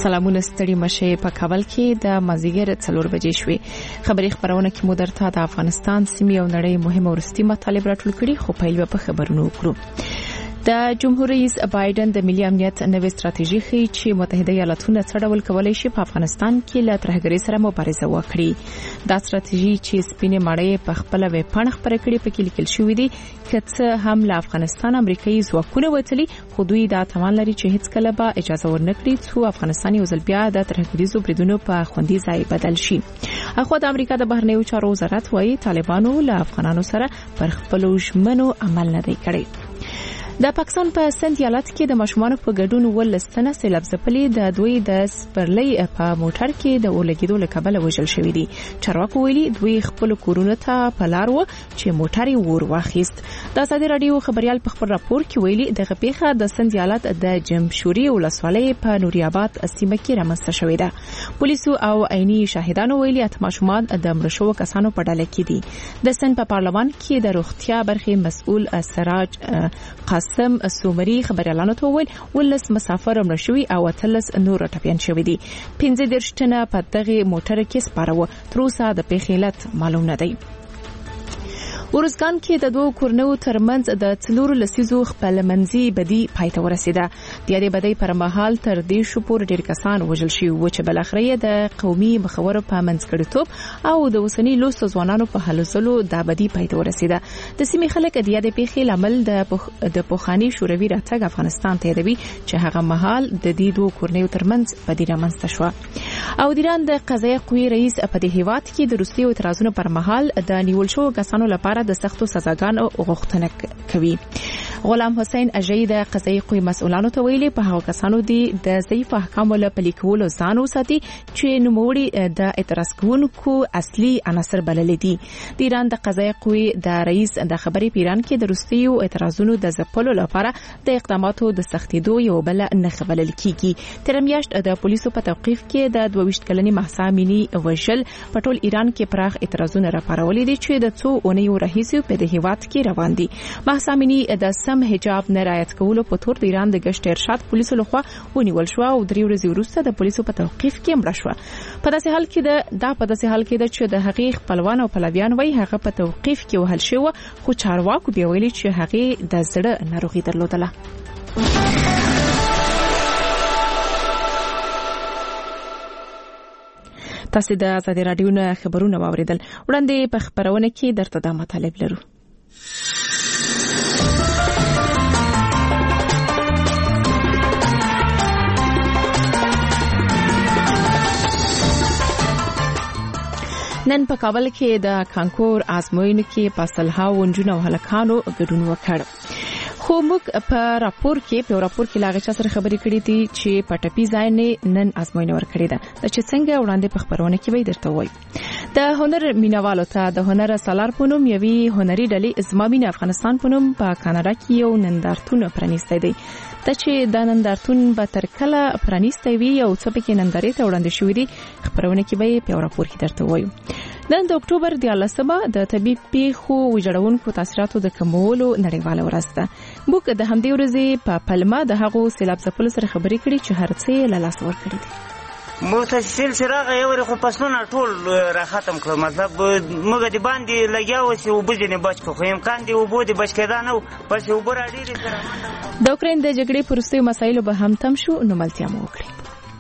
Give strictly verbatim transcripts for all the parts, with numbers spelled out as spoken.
سلامونه ستړي مشه په کابل کې د مازیګر څلور بجې شوې. خبري خبرونه کې مو درته د افغانستان سیمې او نړۍ مهمه ورستي مطالب راټول کړي، خو پیل په خبرونو وکړو. د جمهور رئیس بایدن د ملي امنیت نوې ستراتیژي ښیي چې متحده ایالاتونه څه ډول کولای شي په افغانستان کې له ترهګرۍ سره مبارزه وکړي. دا ستراتیژي چې سپینې مړۍ په خپل ویب پاڼه خبرې کړې پکې لیکل شوې دي چې هم له افغانستان امریکایي ځواکونه وتلي، خو دوی دا توان لري چې هیڅ کله به اجازه ورنکړي چې افغانستان یو ځل بیا د ترهګریزو بریدونو په خوندي ځای بدل شي. اخو د امریکا د بهرنیو چارو وزارت وايي طالبانو له افغانانو سره پر خپل ژمنو عمل نه دی کړی. د پاکستان په سند ایالت کې د ماشومان په ګډون ولستنه سیلاب ځپلي د دوی د سپرلۍ په موټر کې د اولګیدو له کبله وژل شوې دي. چارواکو ویلي دوی خپل کورونه ته په لار و چې موټر یې ور واخیست. د ازادي رادیو خبريال په خبر راپور کې ویلي دغه پیښه د سند ایالت د جمشوري ولسوالۍ په نوري آباد سیمه کې رامنځته شوې ده. پولیسو او عیني شاهدانو ویلي اته ماشومان د مړ شوو کسانو په ډله کې دي. د سند په پارلمان کې د روغتیا برخې مسؤل سراج قاسم سومري خبريالانو ته وویل ولس مسافر مړ شوي او اتلس نور ټپيان شوي دي. پنځه دېرش تنه په دغه موټر کې سپاره و. تر اوسه د پیښې علت معلوم نه دی. ورزګان کې د دوه کورنیو ترمنځ د څلورو لسیزو خپل منځي بدی پایته ورسیده. د دې بدی پر مهال تر دې شو پور ډیر کسان وژل شوي و چې بل اخره د قومي مخورو په منځګړیتوب او د وسنی لوستو ځوانانو په هلو ځلو د بدی پایته ورسیده. د سیمې خلک د دې پیښې لامل د د پوخانی شوروي راتګ افغانستان ته دی چې هغه مهال د دې دوه کورنیو ترمنځ بدی رامنځته شو. او د ایران د قضایي قوې رئیس په دې هیواد کې د روسي اعتراضونو پر مهال د نیول شو کسانو لپاره د سختو سزاګانو غوښتنه کوي. غلام حسین اجي د قضایي قوې مسؤلانو ته ویلي په هغو کسانو دي د ضعیف احکامو له پلي کولو ځان وساتي چې نوموړي د اعتراض کوونکو اصلي عناصر بلل دي. د ایران د قضایي قوې د رئیس د خبرې پیران کې د روسیو اعتراضونو د ځپلو لپاره د اقداماتو د سختیدو یو بل نه خبرل کیږي. تر میاشت د پولیسو په توقیف کې د دوه ویشت کلنې مهسا امینی وژل په ټول ایران کې پراخ اعتراضونه راپارولي دي چې د څو اونیو راهیسې په دې هیواد کې روان دي. مهسا امینی د سم حجاب نه رعایت کولو په تور د ایران د گشت ارشاد پولیسو لخوا ونیول شو او درې ورځې وروسته د پولیسو په توقیف کې مړه شو. په داسې حال کې د دا په داسې حال کې د چې د حقیقت خپلوان او پلویان وای هغه په توقیف کې وهل شو، خو چارواکو بیا ویلي چې هغه د زړه ناروغي درلودله. تاسو د ازادي رادیو نه خبرونه واوریدل. وړاندې په خبرونه کې درته د مطالب لرو. نن په کابل کې د کانکور آزموینو کې په سلهاو نجونو او هلکانو ګډون وکړ. خو موږ په راپور کې په راپور کې لاغه چا سره خبرې کړې دي چې په ټپي ځای نه نن آزموینه ورکړې ده. د چې څنګه وړاندې په خبرونه کې وای درته وای. د هنر مینوالو ته د هنر سالار په نوم یوي هنري ډلې زمامین افغانستان په نوم په کاناډا کې یو نندارتون پرانیستی دی. د چې د نندارتون به تر کله پرانیستی وي او څه پکې نندارې ته وړاندې شوې دي خبرونه کې به په راپور کې درته وایو. نن د اکتوبر د لسمه د طبي پیښو وجړونکو تاثیراتو د کمولو نړیواله ورځ ده. موږ د همدې ورځې په پلمه د هغو سیلاب ځپلو سره خبرې کړې چې هر څه له لاسه ورکړي دي. متصل چراغ یو خو پسونه ټول را ختم کړ. مطلب موږ د باندې لګیا و چې وبځنه بچ کو خو امکان دی وبو د بچ کېدا نه پس وبر اړې سره د اوکرين د جګړې پرستي مسایلو به هم تم شو نو ملتیا مو وکړي.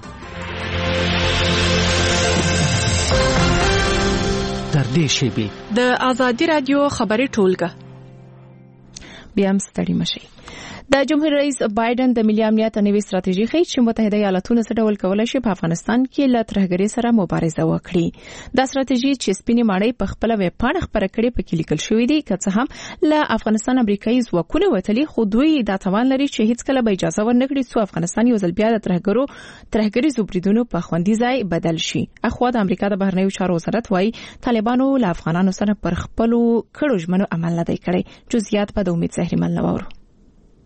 در دې شیبه د ازادي رادیو خبري ټولګه بیا هم ستړي مشي. د جمهور رئیس بایدن د ملي امنیت نوې ستراتیژي ښیي چې متحده ایالاتونه څه ډول کولای شي په افغانستان کې له ترهګرۍ سره مبارزه وکړي. دا ستراتیژي چې سپینې مړۍ په خپل ویب پاڼه خبره کړې پکې لیکل شوې دي که څه هم له افغانستان امریکایي ځواکونه وتلي، خو دوی دا توان لري چې هیڅ کله به اجازه ورنکړي چې افغانستان یو ځل بیا د ترهګرو ترهګریزو بریدونو په خوندي ځای بدل شي. اخوا د امریکا د بهرنیو چارو وزارت وايي طالبانو له افغانانو سره پر خپلو کړو ژمنو عمل نه دی کړی. جزئیات په د امید زهري مل نوورو.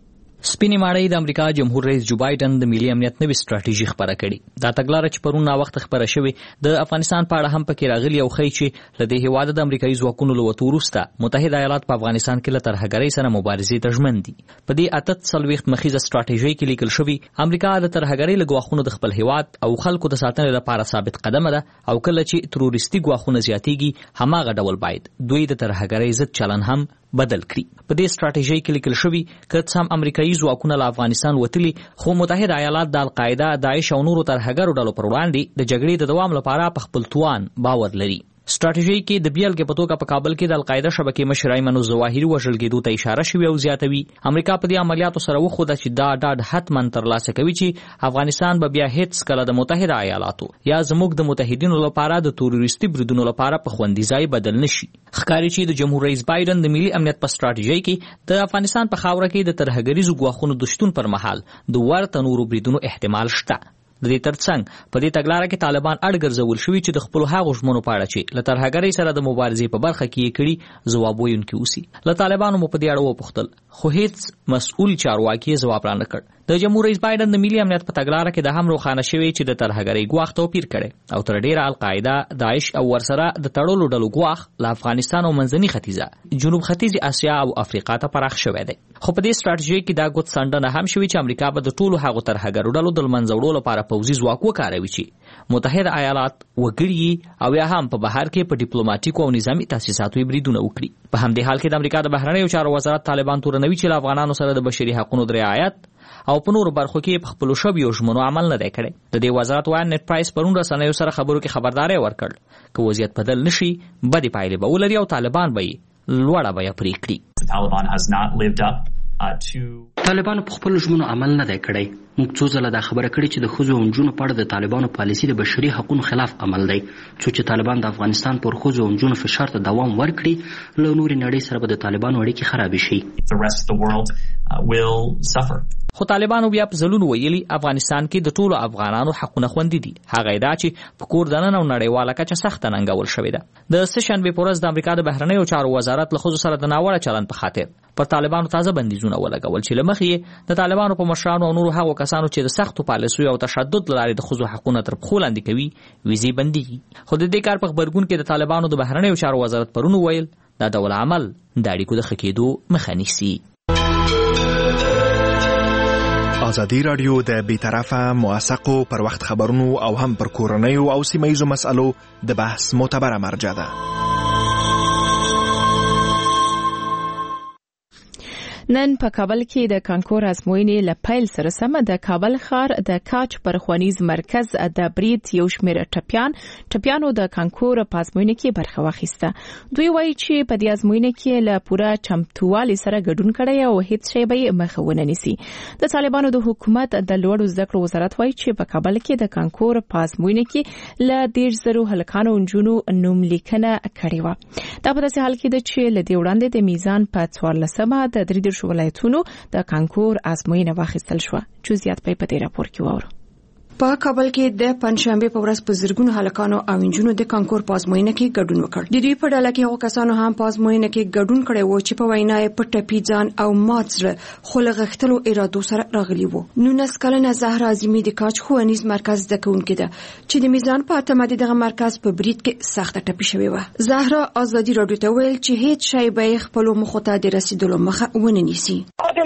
سپینې ماڼۍ د امریکا جمهور رئیس جو بایدن د ملي امنیت نوې ستراتیژي خبره کړې. دا تګلاره چې پرون ناوخته خبره شوې د افغانستان په اړه هم پکې راغلي او ښیي چې له دې هېواده د امریکایي ځواکونو له وتو وروسته متحده ایالات په افغانستان کې له ترهګرۍ سره مبارزې ته ژمن دي. په دې اته څلوېښت مخیزه ستراتیژۍ کې لیکل شوي امریکا د ترهګرۍ له ګواښونو د خپل هېواد او خلکو د ساتنې لپاره ثابت قدمه ده او کله چې تروریستي ګواښونه زیاتېږي هماغه ډول باید دوی د ترهګرۍ ضد چلن هم بدل کړي. په دې ستراتیژۍ کې لیکل شوي که څه هم امریکایي ځواکونه له افغانستان وتلي خو متحده ایالات د القاعده، داعش او نورو ترهګرو ډلو پر وړاندې د جګړې د دوام لپاره په خپل توان باور لري. ستراتیژۍ کې د بیلګې په توګه په کابل کې د القاعده شبکې مشر ایمن الظواهري وژل کېدو ته اشاره شوې او زیاتوي. امریکا په دې عملیاتو سره وښوده چې دا ډاډ حتما ترلاسه کوي چې افغانستان به بیا هیڅ کله د متحده ایالاتو یا زموږ د متحدینو لپاره د تروریستي بریدونو لپاره په خوندي ځای بدل نشي. ښکاري چې د جمهور رئیس بایدن د ملي امنیت په ستراتیژۍ کې د افغانستان په خاوره کې د ترهګریزو ګواښونو د شتون پر مهال د ورته نورو بریدونو احتمال شته. د دې ترڅنګ په دې تګلاره کې طالبان اړ ګرځول شوي چې د خپل هغو ژمنو په اړه چې له ترهګرۍ سره د مبارزې په برخه کې یې کړي ځواب ویونکي اوسي. له طالبانو مو په دې اړه وپوښتل خو هیڅ مسؤل چارواکي یې ځواب رانه کړ. د جمهور رئیس بایدن د ملي امنیت په تګلاره کې د هم روښانه شوی چې د ترهګرۍ ګواښ توپیر کړي او تر ډیره القاعده، داعش او ورسره د تړلو ډلو ګواښ له افغانستان او منځني ختیځه، جنوب ختیځ اسیا او افریقا ته پراخ شوی دی. خو په دې ستراتیژۍ کې دا ګوت څنډنه هم شوې چې امریکا به د ټولو هغو ترهګرو ډلو د له منځه وړو لپاره پوځي ځواک وکاروي چې متحده ایالات وګړي او یا هم په بهر کې په ډیپلوماټیکو او نظامي تاسیساتو یې بریدونه وکړي. په همدې حال کې د امریکا د بهرنیو چارو وزارت طالبان تورنوي چې له افغانانو سره د بشري حقوقو د رعایت او په نورو برخو کې په خپلو شویو ژمنو عمل نه دی کړی. د دې وزارت وایي نت پرایس پرون رسنیو سره خبرو کې خبرداری ورکړ که وضعیت بدل نشي بدې پایلې به ولري او طالبان به یې لوړه بیه پرې کړي. طالبانو په خپل ژمنو عمل نه دی کړی. موږ څو ځله دا خبره کړې چې د ښځو او نجونو په اړه د طالبانو پالیسي د بشري حقوقو خلاف عمل دی. څو چې طالبان د افغانستان پر ښځو او نجونو فشار ته دوام ورکړي له نورې نړۍ سره به د طالبانو اړیکې خرابې شي. خو طالبانو بیا په ځلونو ویلي افغانستان کې د ټولو افغانانو حقونه خوندي دي. هغه دا چې په کور دننه او نړیواله کچه سخته ننګول شوې ده. د سهشنبې په ورځ د امریکا د بهرنیو چارو وزارت له ښځو سره د ناوړه چلند په خاطر پر طالبانو تازه بندیزونه ولګول چې له مخې یې د طالبانو په مشرانو او نورو هغو کسانو چې د سختو پالیسیو او تشدد له لارې د ښځو حقونه تر پښو لاندې کوي ویزې بندېږي. خو د دې کار په غبرګون کې د طالبانو د بهرنیو چارو وزارت پرون وویل دا ډول عمل د اړیکو د ښه کېدو مخه نیسي. ازادي راډیو د بیطرفه موثقو پر وخت خبرونو او هم پر کورنیو او سیمه‌ییزو مسألو د بحث معتبره مرجع ده. نن په کابل کې د کانکور ازموینې له پیل سره سم د کابل ښار د کاچ پر خوانیز مرکز د برید یو شمېر ټپیان ټپیانو د کانکور په ازموینې کې برخه واخیسته. دوی وایي چې په دې ازموینې کې له پوره چمتووالي سره ګډون کړی او هیڅ شی به یې مخه ونه نیسي. د طالبانو د حکومت د لوړو زده کړو وزارت وایي چې په کابل کې د کانکور په ازموینې کې له دېرش زرو هلکانو او نجونو نوم لیکنه کړې وه. دا په داسې حال کې ده چې له دې وړاندې د میزان په څوارلسمه د درې ولایتونو د کانکور ازموینه واخیستل شو. جزئیات په دې راپور کې وورو. په کابل کې د پنځشنبه په ورځ په زرګونو هلکانو او انجونو د کانکور په ازموینه کې ګډون وکړ. د دوی په ډله کې هغو کسانو هم په ازموینه کې ګډون کړی و چې په وینا یې په ټپي ځان او مات زړه خو له غښتلو ارادو سره راغلي وو. نولس کلنه زهرا عظیمي د کاچ ښوونیز مرکز زده کوونکې ده چې د میزان په اتمه دغه مرکز په برید کې سخته ټپي شوې وه. زهرا ازادي راډیو ته ویل چې هیڅ شی به خپل مخ ته د رسیدلو مخه ونه نیسي.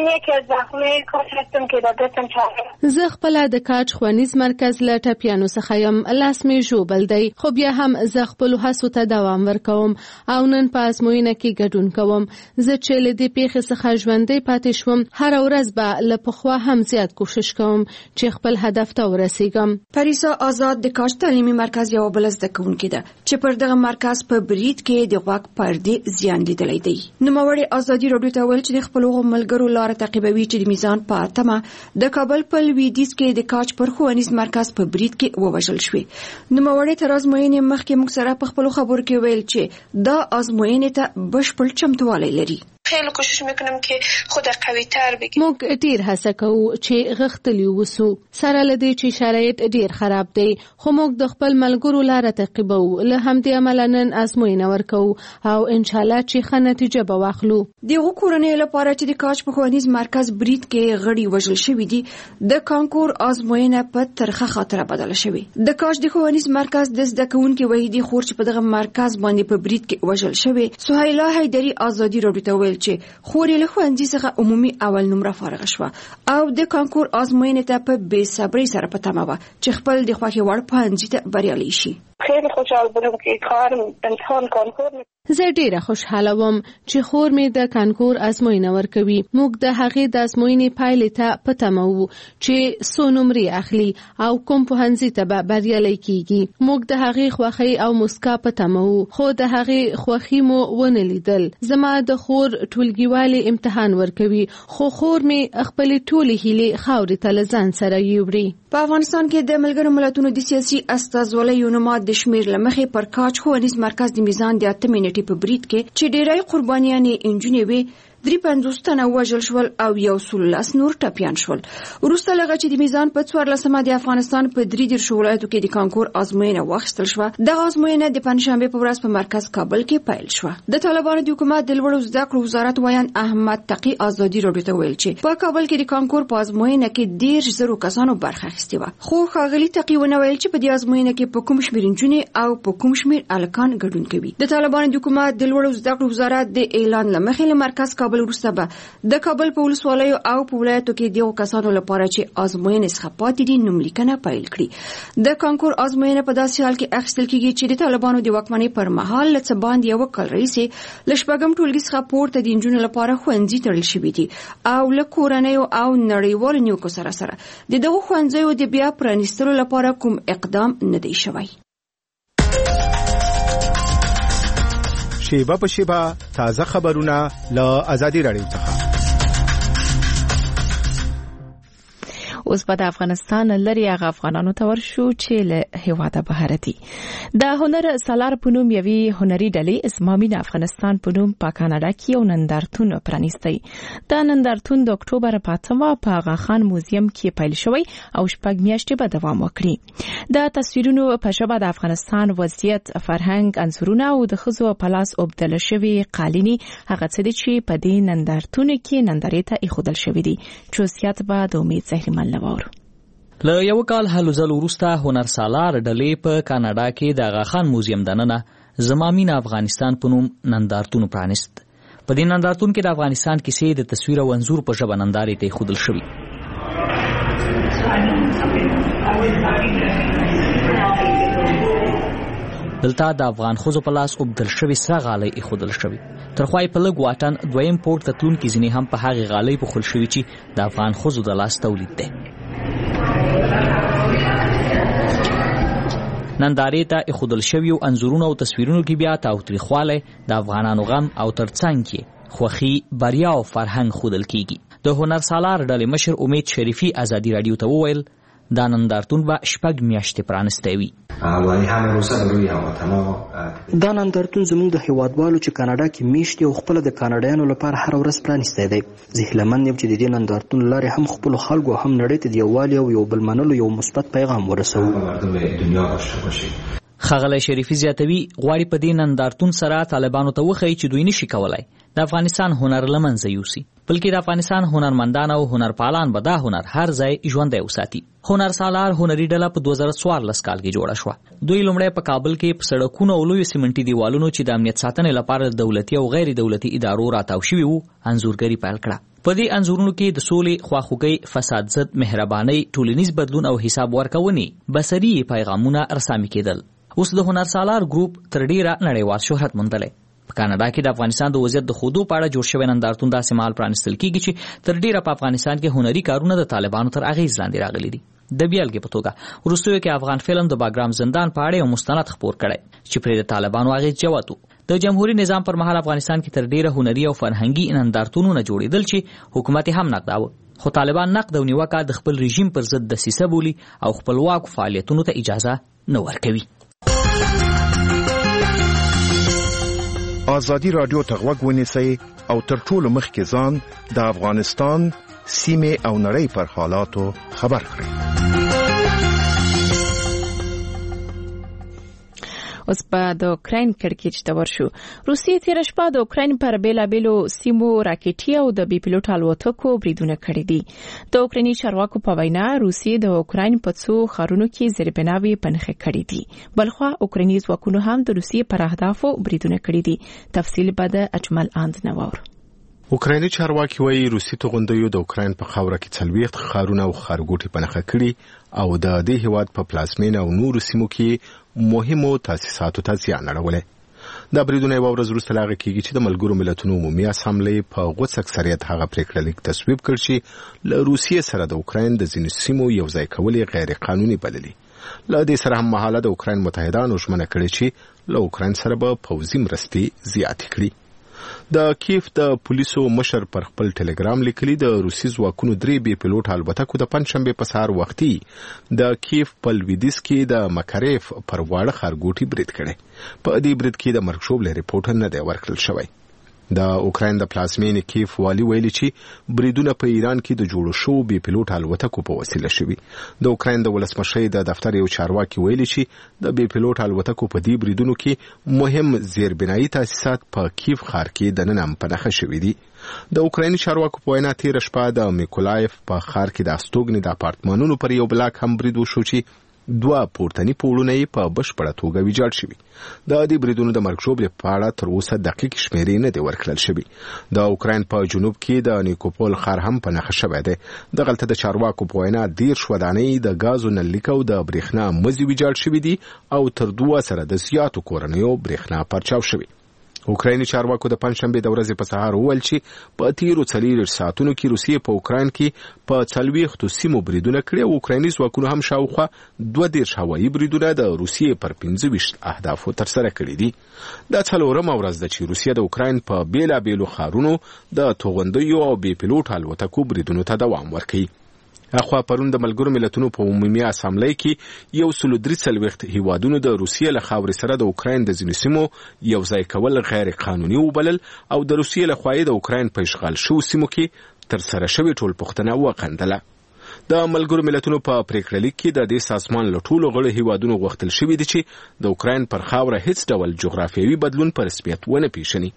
زه خپل د کاچ ښوونیز مرکز له ټپیانو څخه یم، لاس مې ژوبل دی، خو بیا هم زه خپلو هڅو ته دوام ورکوم او نن په ازموینه کې ګډون کوم. زه چې له دې پیښې څخه ژوندی پاتې شوم هره ورځ به له پخوا هم زیات کوشش کوم چې خپل هدف ته ورسیږم. پریسا آزاد د کاچ تعلیمي مرکز یو بل زده کوونکې ده چې پر دغه مرکز په برید کې د غوږ پردې زیان لیدلی دی. نوموړې ازادي راډیو ته ویل چې د خپلو ملګرو لاره تعقیبوي چې د میزان په اتمه د کابل په لویدیځ کې د کاچ پر ښوونیز مرکز په برید کې ووژل شوې. نوموړې تر ازموینې مخکې موږ سره په خپلو خبرو کې ویل چې دا ازموینې ته بشپړ چمتووالی لري. خیلی کوشش میکنم که خود قوی تر بگیرم. موږ ډیر هڅه کوو چې غښتلي ووسو سره له دې چې شرایط ډیر خراب دي، خو موږ د خپل ملګرو لاره تعقیبوو. له همدې امله نن ازموینه ورکوو او ان شاء الله چې ښه نتیجه به واخلو. دغه کورنۍ لپاره چې د کاج په ښوونیز مرکز برید کې غړي وژل شوي دي، د کانکور ازموینه په ترخه خاطره بدله شوې. د کاج د ښوونیز مرکز د زده کوونکي وحیدي خور چې په دغه مرکز باندې په برید کې وژل شوې، سهیلا حیدري ازادي راډیو ته ویل چې خور یې له ښوونځي څخه عمومي اول نمره فارغه شوه او د کانکور ازموینې ته په بې صبرۍ سره په تمه وه چې خپل د خوښې وړ پوهنځي ته بریالۍ شي. خیلی خوشحال بودم که کار امتحان کانکور می زه ډیره خوشحاله وم چې خور مې د کانکور ازموینه ورکوي. موږ د هغې د ازموینې پایلې ته په تمه وو چې څو نمرې اخلي او کوم پوهنځي ته به بریالۍ کیږي. موږ د هغې خوښۍ او مسکا په تمه وو، خو د هغې خوښي مو ونه لیدل. زما د خور ټولګیوالې امتحان ورکوي، خو خور مې خپلې ټولې هیلې خاورې ته له ځان سره یوړي. په افغانستان کې د ملګرو ملتونو د سیاسي استازولیو نماد د شمیر لمخې پر کاج ښوونیز مرکز د میزان د اتمې نیټې په برید کې چې ډیری قربانیانې انجونې وې، درې پنځوس تنه وژل شول او یو سل لس نور ټپیان شول. وروسته لږ چې د میزان په څوارلسمه د افغانستان په درې دېرشو ولایتو کې د کانکور ازموینه واخیستل شوه. دغه ازموینه د پنجشنبې په ورځ په مرکز کابل کې پیل شوه. د طالبانو د حکومت د لوړو زده کړو وزارت ویان احمد تقی ازادي راډیو ته ویل چې په کابل کې د کانکور په ازموینه کې دېرش زرو کسانو برخه اخیستې وه، خو ښاغلي تقی ونه ویل چې په دې ازموینه کې په کوم شمېر نجونې او په کوم شمېر هلکان ګډون کوي. د طالبانو د حکومت د لوړو زده کړو وزارت د اعلان له مخې له مرکز کابل وروسته به د کابل په ولسوالیو او په ولایتو کې دغو کسانو لپاره چې ازموینې څخه پاتې دي نوملیکنه پیل کړي. د کانکور ازموینه په داسې حال کې اخیستل کیږي چې د طالبانو د واکمنۍ پر مهال له څه باندې یو کال راهیسې له شپږم ټولګي څخه پورته د نجونو لپاره ښوونځي تړل شوي دي او له کورنیو او نړیوالو نیوکو سره سره د دغو ښوونځیو د بیا پرانیستلو لپاره کوم اقدام نه دی شوی. شیبه په شیبه تازه خبرونه له آزادي راډیو څخه. اوس په افغانستان لري هغه افغانانو ته ورشو چې له هیواده بهر دي. د هنر سالار په نوم یوي هنري ډلې اسمامین افغانستان په نوم په کاناډا کې یو نندارتون پرانیستی. د نندارتون د اکتوبر په اتمه په آغا خان موزیم کې پیل شوی او شپږ میاشتې به دوام وکړي. د تصویرونو په ژبه د افغانستان وضعیت، فرهنګ، انځورونه او د ښځو په لاس اوبدل شوي قالینې هغه څه دي چې په دې نندارتون کې نندارې ته ایښودل شوي دي. چوسیات به د امید زهرمل له یو کال هلو ځلو وروسته هنر سالار ډلې په کاناډا کې د آغا خان موزیم دننه زمامین افغانستان په نوم نندارتون پرانیست. په دې نندارتون کې د افغانستان کیسې د تصویر او انځور په ژبه نندارې ته ایښودل شوي. دلته د افغان ښځو په لاس اوبدل شوي سره غالۍ ایښودل شوي. تر خوا یې په لږ واټن دویم پورته تلونکي ځینې هم په هغې غالۍ پوښل شوي چې د افغان ښځو د لاس تولید دی. نندارې ته ایښودل شویو انځورونو او تصویرونو کې بیا تاوتریخوالی، د افغانانو غم او ترڅنګ کې خوښي، بریا او فرهنګ ښودل کیږي. د هنر سالار ډلې مشر امید شریفي ازادي راډیو ته وویل دا نندارتون به شپږ میاشتې پرانستی وي. دا نندارتون زموږ د هیوادوالو چې کاناډا کې میشت او خپل د کاناډایانو لپاره هر ورځ پرانستی دی. زه هیلهمند یم چې د دې نندارتون لارې هم خپل خلکو هم نړۍ ته د یووالي او یو بل منلو یو مثبت پیغام ورسوو. ښاغلی شریفي زیاتوي غواړي په دې نندارتون سره طالبانو ته وښیي چې دوی نشي کولای د افغانستان هنر له منځه یوسي، بلکې د افغانستان هنرمندان او هنرپالان به دا هنر هر ځای ژوندی وساتي. هنر سالار هنري ډله په دوه زره څوارلس کال کې جوړه شوه. دوی لومړی په کابل کې په سړکونو او لویو سیمنټي دیوالونو چې د امنیت ساتنې لپاره د دولتي او غیر دولتي ادارو راتاو شوي وو انځورګري پیل کړه. په دې انځورونو کې د سولې، خواخوږۍ، فساد ضد، مهربانۍ، ټولنیز بدلون او حساب ورکونې بصري پیغامونه رسامي کېدل. اوس د هنر سالار ګروپ تر ډیره نړیوال شهرت موندلی. په کاناډا کې د افغانستان د وضعیت د ښودو په اړه جوړ شوی نندارتون داسې مهال پرانیستل کیږي چې تر ډیره په افغانستان کې هنري کارونه د طالبانو تر اغیز لاندې راغلي دي. د بیلګې په توګه وروستیو کې افغان فلم د باګرام زندان په اړه یو مستند خپور کړی چې پرې د طالبانو اغیز جوت و. د جمهوریت نظام پر مهال افغانستان کې تر ډیره هنري او فرهنګي نندارتونونه جوړېدل چې حکومت هم نقداوه، خو طالبان نقد او نیوکه د خپل رژیم پر ضد دسیسه بولي او خپلواکو فعالیتونو ته اجازه نه ورکوي. ازادي رادیو ته غوږ ونیسئ او تر ټولو مخکې ځان د افغانستان سیمه او نړۍ پر حالاتو خبر کړئ. اوس په د اوکراین کړکېچ ته ورشو. روسیې تېره شپه د اوکراین پر بیلابېلو سیمو راکټي او د بي پيلوټ الوتکو بریدونه کړي دي. د اوکرایني چارواکو په وینا روسیې د اوکراین په څو ښارونو کې زیربناوي پنهخې کړي دي. بلخوا اوکرایني ځواکونو هم د روسیې پر اهدافو بریدونه کړي دي. تفصیل به د اجمل اند نوور. اوکرایني چارواکي وایي روسي توغندیو د اوکراین په خاوره کې څلوېښت ښارونه او ښارګوټي پنهخه کړي او د دې هیواد په پلازمینه او نورو سیمو کې مهمو تاسیساتو ته زیان اړولی. دا بریدونه یوه ورځ وروسته له هغه کېږي چې د ملګرو ملتونو عمومي اسامبلې په غوڅ اکثریت هغه پرېکړه لیک تصویب کړ چې له روسیې سره د اوکراین د ځینو سیمو یو ځای کول یې غیر قانوني بللي. له دې سره هم مهاله د اوکراین متحدانو ژمنه کړې چې له اوکراین سره به پوځي مرستې زیاتې کړي. د کیف د پولیسو مشر پر خپل ټلګرام لیکلي د روسي ځواکونو درې بي پيلوټ الوتکو د پنځشنبه په سهار وختي د کیف په لویدیځ کې د مکاریف پر واړه ښارګوټي برید کړي. په دې برید کې د مرګ ژوبلې ریپورټ نه دی ورکړل شوی. د اوکراین د پلازمینې کیف والی ویلي چې بریدونه په ایران کې د جوړو شو بي پيلوټ الوتکو په وسیله شوي. د اوکراین د ولسمشر د دفتر یو چارواکي ویلي چې د بي پيلوټ الوتکو په دې بریدونو کې مهم زیربنایي تاسیسات په کیف ښار کې دننه پنهخه شوي دي. د اوکرایني چارواکو په وینا تېره شپه د میکولایف په ښار کې د استوګنې د اپارتمانونو پر یو بلاک هم برید وشو چې دوه پورتني پوړونه یې په بشپړه توګه ویجاړ شوي. د دې بریدونو د مرګ ژوبلې په اړه تر اوسه دقیق شمیرې نه دي ورکړل شوي. د اوکراین په جنوب کې د نیکوپول ښار هم پنهخه شوی دی. دغلته د چارواکو په وینا دېرش ودانۍ د ګازو نللیک او د برېښنا مزي ویجاړ شوي دي او تر دوه سره د زیاتو کورنیو برېښنا پرچاو شوي. اوکرایني چارواکو د پنځشنبه د ورځې په سهار وویل چې په تیرو څلوېښت ساعتونو کې روسیې په اوکراین کې په څلوېښتو سیمو بریدونه کړي او اوکرایني ځواکونو هم شاوخوا دوه دېرش هوایي بریدونه د روسیې پر پنځه ویشت اهدافو ترسره کړي دي. دا څلورمه ورځ ده چې روسیه د اوکراین په بیلابېلو ښارونو د توغندیو او بي پيلوټ الوتکو بریدونو ته دوام ورکوي. اخوا پرون د ملګرو ملتونو په عمومي اسامبلې کې یو سل درې څلوېښت هیوادونو د روسیې له خاورې سره د اوکراین د ځینو سیمو یو ځای کول غیر قانوني وبلل او د روسیې له خوا د اوکراین په اشغال شوو سیمو کې ترسره شوې ټولپوښتنه وغندله. د ملګرو ملتونو په پریکړه لیک کې د دې سازمان له ټولو غړو هیوادونو غوښتل شوي دي چې د اوکراین پر خاوره هیڅ ډول جغرافیوي بدلون په رسمیت ونه پیژني.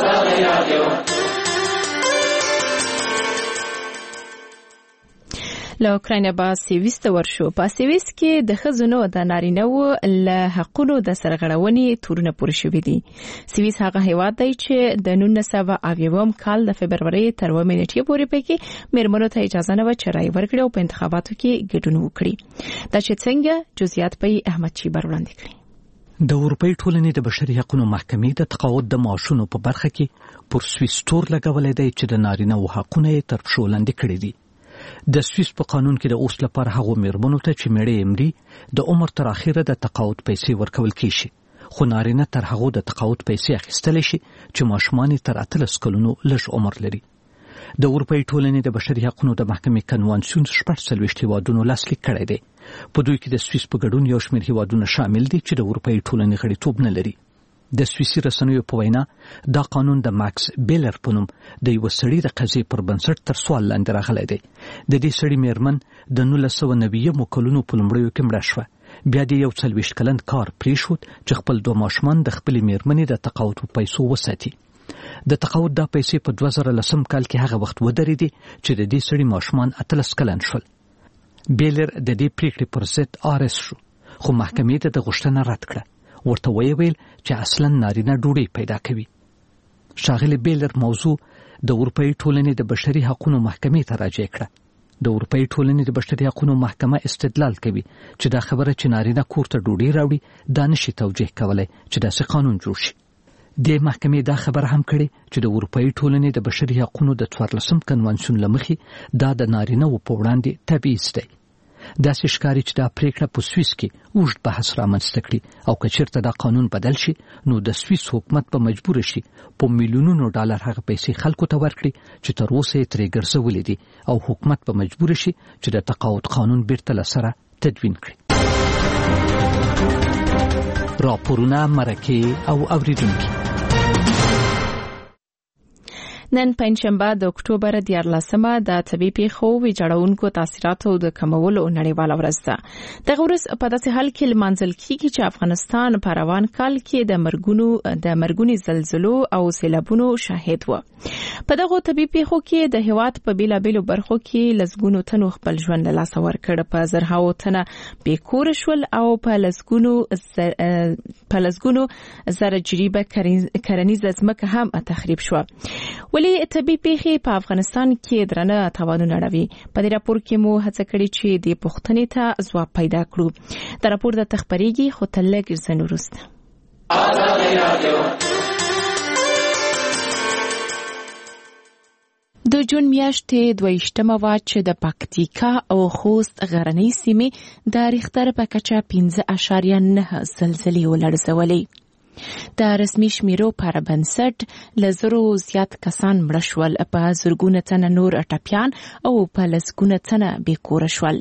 له اوکراین به سویس ته ورشو. په سویس کې د ښځو د نارینه‌وو له حقونو د سرغړونې تورونه پورې شوي دي. سویس هغه هیواد دی چې د نولس سوه اویاوم کال د فبرورۍ تر اووه نیټې پورې پکې میرمنو ته اجازه نه وه چې رایه ورکړي او په انتخاباتو کې ګډون وکړي. دا چې څنګه جزئیات په احمد چیبر وړاندې کړي. د اروپای ټولنې د بشري حقوقو محکمې د تقاعد د معاشونو په برخه کې پر سویس تور لګولې دی چې د نارینه‌وو حقونه یې تر پښو لاندې کړي دي. د سویس په قانون کې د اوس لپاره هغو میرمنو ته چې مړې امري د عمر تر اخره د تقاعد پیسې ورکول کیږي، خو نارینه تر هغو د تقاعد پیسې اخیستلی شي چې ماشومان تر اتلس کلونو لږ عمر لري. د اروپای ټولنې د بشري حقوقو د محکمې کنوانسیون شپږ څلوېښت هیوادونو لاسلیک کړی دی. په دوی کې د سویس په ګډون یو شمېر هیوادونه شامل دي چې د اروپای ټولنې غړیتوب نه لري. د سویسي رسنیو په وینا دا قانون د ماکس بیلر په نوم د یو سړي د قضیې پر بنسټ تر سوال لاندې راغلی دی. د دې سړي میرمن د نولس سوه نوي کلونو په لومړیو کې مړه شوه. بیا د یو څلوېښت کلن کار پرېښود چې خپل دوه ماشومان د خپلې میرمنې د تقاعد په پیسو وساتي. د تقاعد دا پیسې په دوه زره لسم کال کې هغه وخت ودرېدې چې د دې سړي ماشومان اتلس کلن شول. بیلر د دې پریکړې پر ضد آر اس شو، خو محکمې ته د غوښتنه رد کړه. ورته ویل چې اصلا نارینه ډوډۍ پیدا کوي. ښاغلی بیلر موضوع د اروپایي ټولنې د بشري حقوقو محکمې ته راجع کړه. د اروپایي ټولنې د بشري حقوقو محکمه استدلال کوي چې دا خبره چې نارینه کور ته ډوډۍ راوړي دا نشي توجیه کولای چې داسې قانون جوړ شي. د محکمې دا خبره هم کړې چې د اروپایي ټولنې د بشري حقوقو د څوارلسم کنوانسیون له مخې دا د نارینه‌وو په وړاندې تبعیض دی. داسې ښکاري چې دا پریکړه په سویس کې اوږد بحث رامنځته کړي او که چېرته دا قانون بدل شي نو د سویس حکومت به مجبور شي په میلیونونو ډالر هغه پیسې خلکو ته ورکړي چې تر اوسه یې ترې ګرځولې دي او حکومت به مجبور شي چې د تقاعد قانون بیرته له سره تدوین کړي. راپورونه، مرکې او اوریدونکي نن پنځشنبه د اکتوبر دیارلسمه د طبي پیښو ویجاړونکو تاثیراتو د کمولو نړیواله ورځ ده. دغه ورځ په داسې حال کې لمانځل کیږي چې افغانستان په روان کال کې د مرګونو د مرګونی زلزلو او سیلابونو شاهد و. په دغه طبي پیښو کې د هیواد په بیلابیلو برخو کې لسګونو تنو خپل ژوند له لاسه ورکړ، په زرهاو تنه بیکور شول او په لسګونو په لسګونو زره جریبه کرنیزه ځمکه هم تخریب شو. ولی طبي پیښې په افغانستان کې درنه تاوانونه اړوي. په دې راپور کې مو هڅه کړې چې د پوښتنې ته ځواب پیدا کړو. دا راپور د تخبريږي خو تلګ ځن وروسته. د جون میاشتې دویشتمه وا چې د پکتیکا او خوست غرنۍ سیمې د ریختر په کچه پنځه اعشاریه نه زلزلې ولړزولې. د رسمي شمیرو پر بنسټ لزرو زیات کسان مړه شول، په زرګونه تنه نور ټپیان او په لسګونه تنه بیکور شول.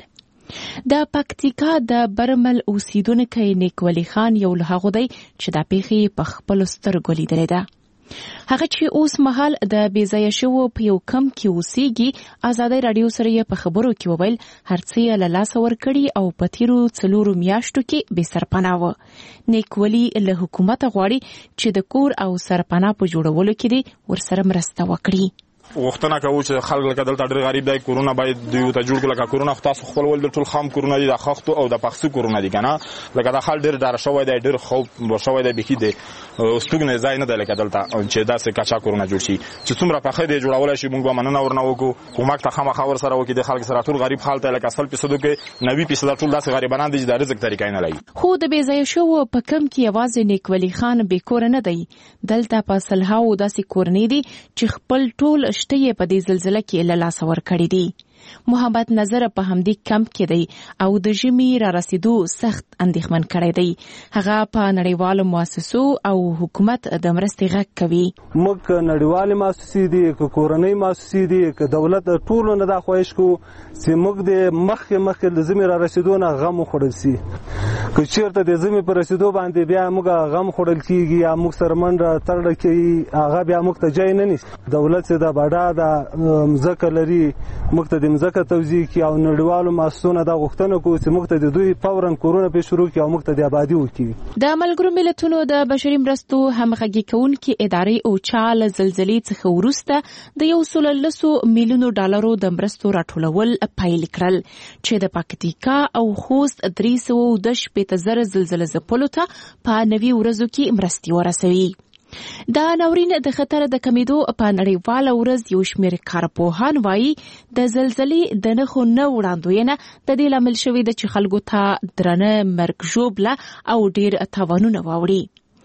د پکتیکا د برمل اوسیدونکو نیکولي خان یو له هغو دی چې د پیښې په خپل سترګو لیدلې ده. هغه چې اوس مهال د بیځایه شوو په یو کم کې اوسېږي، ازادي رادیو سره یې په خبرو کې وویل هر څه یې له لاسه ورکړي او په تیرو څلورو میاشتو کې بې سرپناه و. نیکولي له حکومت غواړي چې د کور او سرپناه په جوړولو کې دې ورسره مرسته وکړي. وختونه کوي چې خلک لکه دلته ډېر غریب دی، کورونه باید دوی ته جوړ کړي. لکه کورونه خو تاسو خپل ول د ټول خام کورونه دي، د خښتو او د پخسو کورونه دي کنه. لکه دا خل ډېر ډار شوی دی، ډېر خوب شوی دی، بکی دی ستوګنه ځای نه دی لکه دلته چې داسې کچا کورونه جوړ شي چې څومره پخې دی جوړول شي. موږ به مننه ورنه وکړو، کومک ته خامخا ور سره وکړي. د خلک سره ټول غریب حالت لکه اصل پیسو کې نوي پیسو ټول داسې غریبانان دي چې د رزق طریقې نه لري. خو د بیځایه شو په کم کې یوازې نیکولي خان بیکور نه دی. دلته په سلهاو داسې کورنۍ دي چې خپل ټول شته په دې زلزلہ کې له لاسه ورکړي دي. محمد نظر په همدې کمپ کې دی او د ژمي را رسیدو سخت اندېښمن کړی دی. هغه په نړیوالو مؤسسو او حکومت د مرستې غږ کوي. موږ نړیوالې مؤسسې دي که کورنۍ مؤسسې دي که دولت ټولو نه دا خواهش کوو چې موږ د مخکې مخکې د ژمي را رسیدو نه غم وخوړل سي. که چېرته د ژمي په رسیدو باندې بیا موږ غم خوړل کېږي یا موږ سره منډه تړله کوي، هغه بیا موږ ته ځای نه نیسي. دولت چې د بډا د مځکه لري موږ ته د مځکه توزیع کړي او نړیوالو مؤسسونو دا غوښتنه کوي چې موږ ته د دوی فوراً کورونه پرې شروع کړي او موږ ته د ابادي وکړي. د ملګرو ملتونو د بشري مرستو همغږي کوونکې ادارې اوچا له زلزلې څخه وروسته د یو سل لسو میلیونو ډالرو د مرستو راټولول پیل کړل چې د پکتیکا او خوست درې سوه اووه شپېته زره زلزله ځپلو ته په نوي ورځو کې مرستې ورسوي. د ناورین د خطر د کمیدو په نړیواله ورځ یو شمېر کارپوهان وایي د زلزلې د نښو نه وړاندوینه د دې لامل شوې ده چې خلکو ته درنه مرګ ژوبله او ډېر تاوانونه واوړي.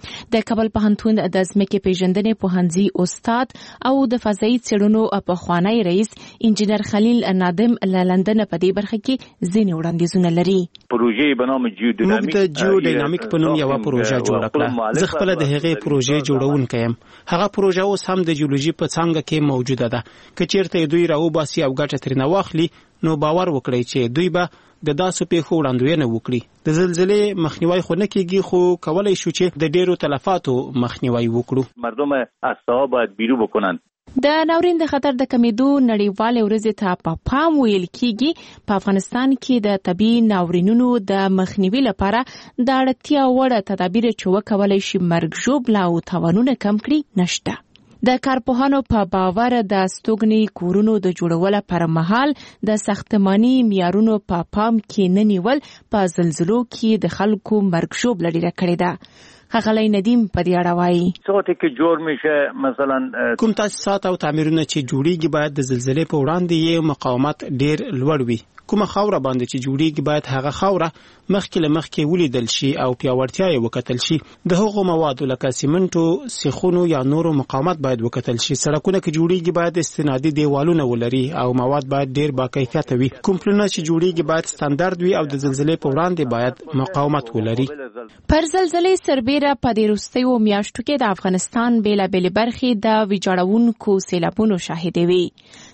د کابل پوهنتون د ځمکې پیژندنې پوهنځي استاد او د فضایي څېړنو پخوانی رئیس انجینر خلیل نادم له لندن په دې برخه کې ځینې وړاندیزونه لري. پروژې په نوم موږ د جیو ډاینامیک په نوم یوه پروژه جوړه کړه. زه خپله د هغې پروژې جوړونکی یم. هغه پروژه اوس هم د جیولوژي په څانګه کې موجوده ده. که چېرته دوی راوباسي او ګټه ترېنه واخلي نو باور وکړئ چې دوی به د داسې پیښو وړاندوینه وکړي. د زلزلې مخنیوی خو نه کېږي خو کولی شو چې د ډېرو تلفاتو مخنیوی وکړو. مردم از ساحه باید بیرون بکنن. د ناورین د خطر د کمیدو نړیوالې ورځې ته په پام ویل کېږي. په افغانستان کې د طبي ناورینونو د مخنیوي لپاره د اړتیا وړ تدابیر چې وکولای شي مرګ ژوبله او تاوانونه کم کړي نشته. د کارپوهانو په باور د ستوګنې کورونو د جوړولو پر مهال د ساختماني معیارونو په پام کې نه نیول په زلزلو کې د خلکو مرګ ژوبله ډېره کړې ده. ښاغلی ندیم په دې اړه وایي څه کې جوړ میشه مثلا کوم تاسیسات او تعمیرونه چې جوړیږي باید د زلزلې په وړاندې یې مقاومت ډېر لوړ وي. کومه خاوره باندې چې جوړیږي باید هغه خاوره مخکې له مخکې ولیدل شي او پیاوړتیا یې وکتل شي. د هغو موادو لکه سیمنټو، سیخونو یا نورو مقاومت باید وکتل شي. سړکونه که جوړیږي باید استنادي دیوالونه ولري او مواد باید ډېر با کیفیته وي. کوم پلونه چې جوړیږي باید ستاندرد وي او د زلزلې په وړاندې باید مقاومت ولري. پر زلزلې سربیره په دې وروستیو میاشتو کې د افغانستان بېلابېلې برخې د ویجاړونکو سیلابونو شاهدې وي.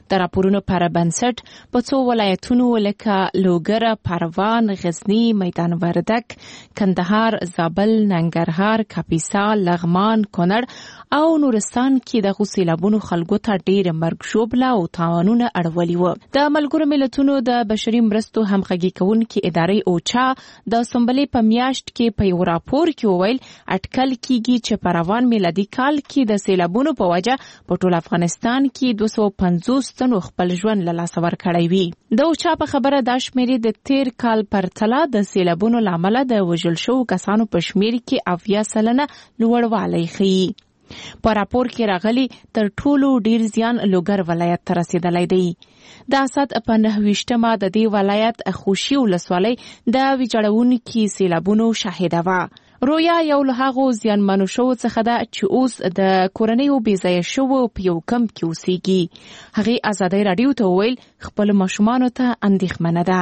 د راپورونو پر بنسټ په څو ولایتونو لکه لوګر، پروان، غزنی، میدان وردک، کندهار، زابل، ننګرهار، کاپیسا، لغمان، کونړ او نورستان کې د سیلابونو خلکو ته ډېر مرګ ژوبله او تاوانونه اړولي وو. د ملګرو ملتونو د بشري مرستو همغږي کوونکې ادارې اوچا د سنبلې په میاشت کې په یو راپور کې وویل اټکل کیږي چې په روان میلادي کال کې د سیلابونو په وجه په ټول افغانستان کې دوه سوه پنځوس تنو خپل ژوند له لاسه ورکړی وي. د اوچا په خبره دا شمیرې د تیر کال پرتله د سیلابونو له امله د وژل شوو کسانو په شمیر کې اویا سلنه لوړوالی ښیي. په راپور کې راغلي تر ټولو ډیر زیان لوګر ولایت ته رسیدلی دی. د اسد په نهه ویشتمه د دې ولایت خوشي ولسوالۍ د ویجاړونکي سیلابونو شاهده وه. رویا یو له هغو زیانمنو شوو څخه ده چې اوس د کورنیو بېځایه شوو په یو کمپ کې اوسېږي. هغې ازادۍ راډیو ته وویل خپلو ماشومانو ته اندېښمنه ده.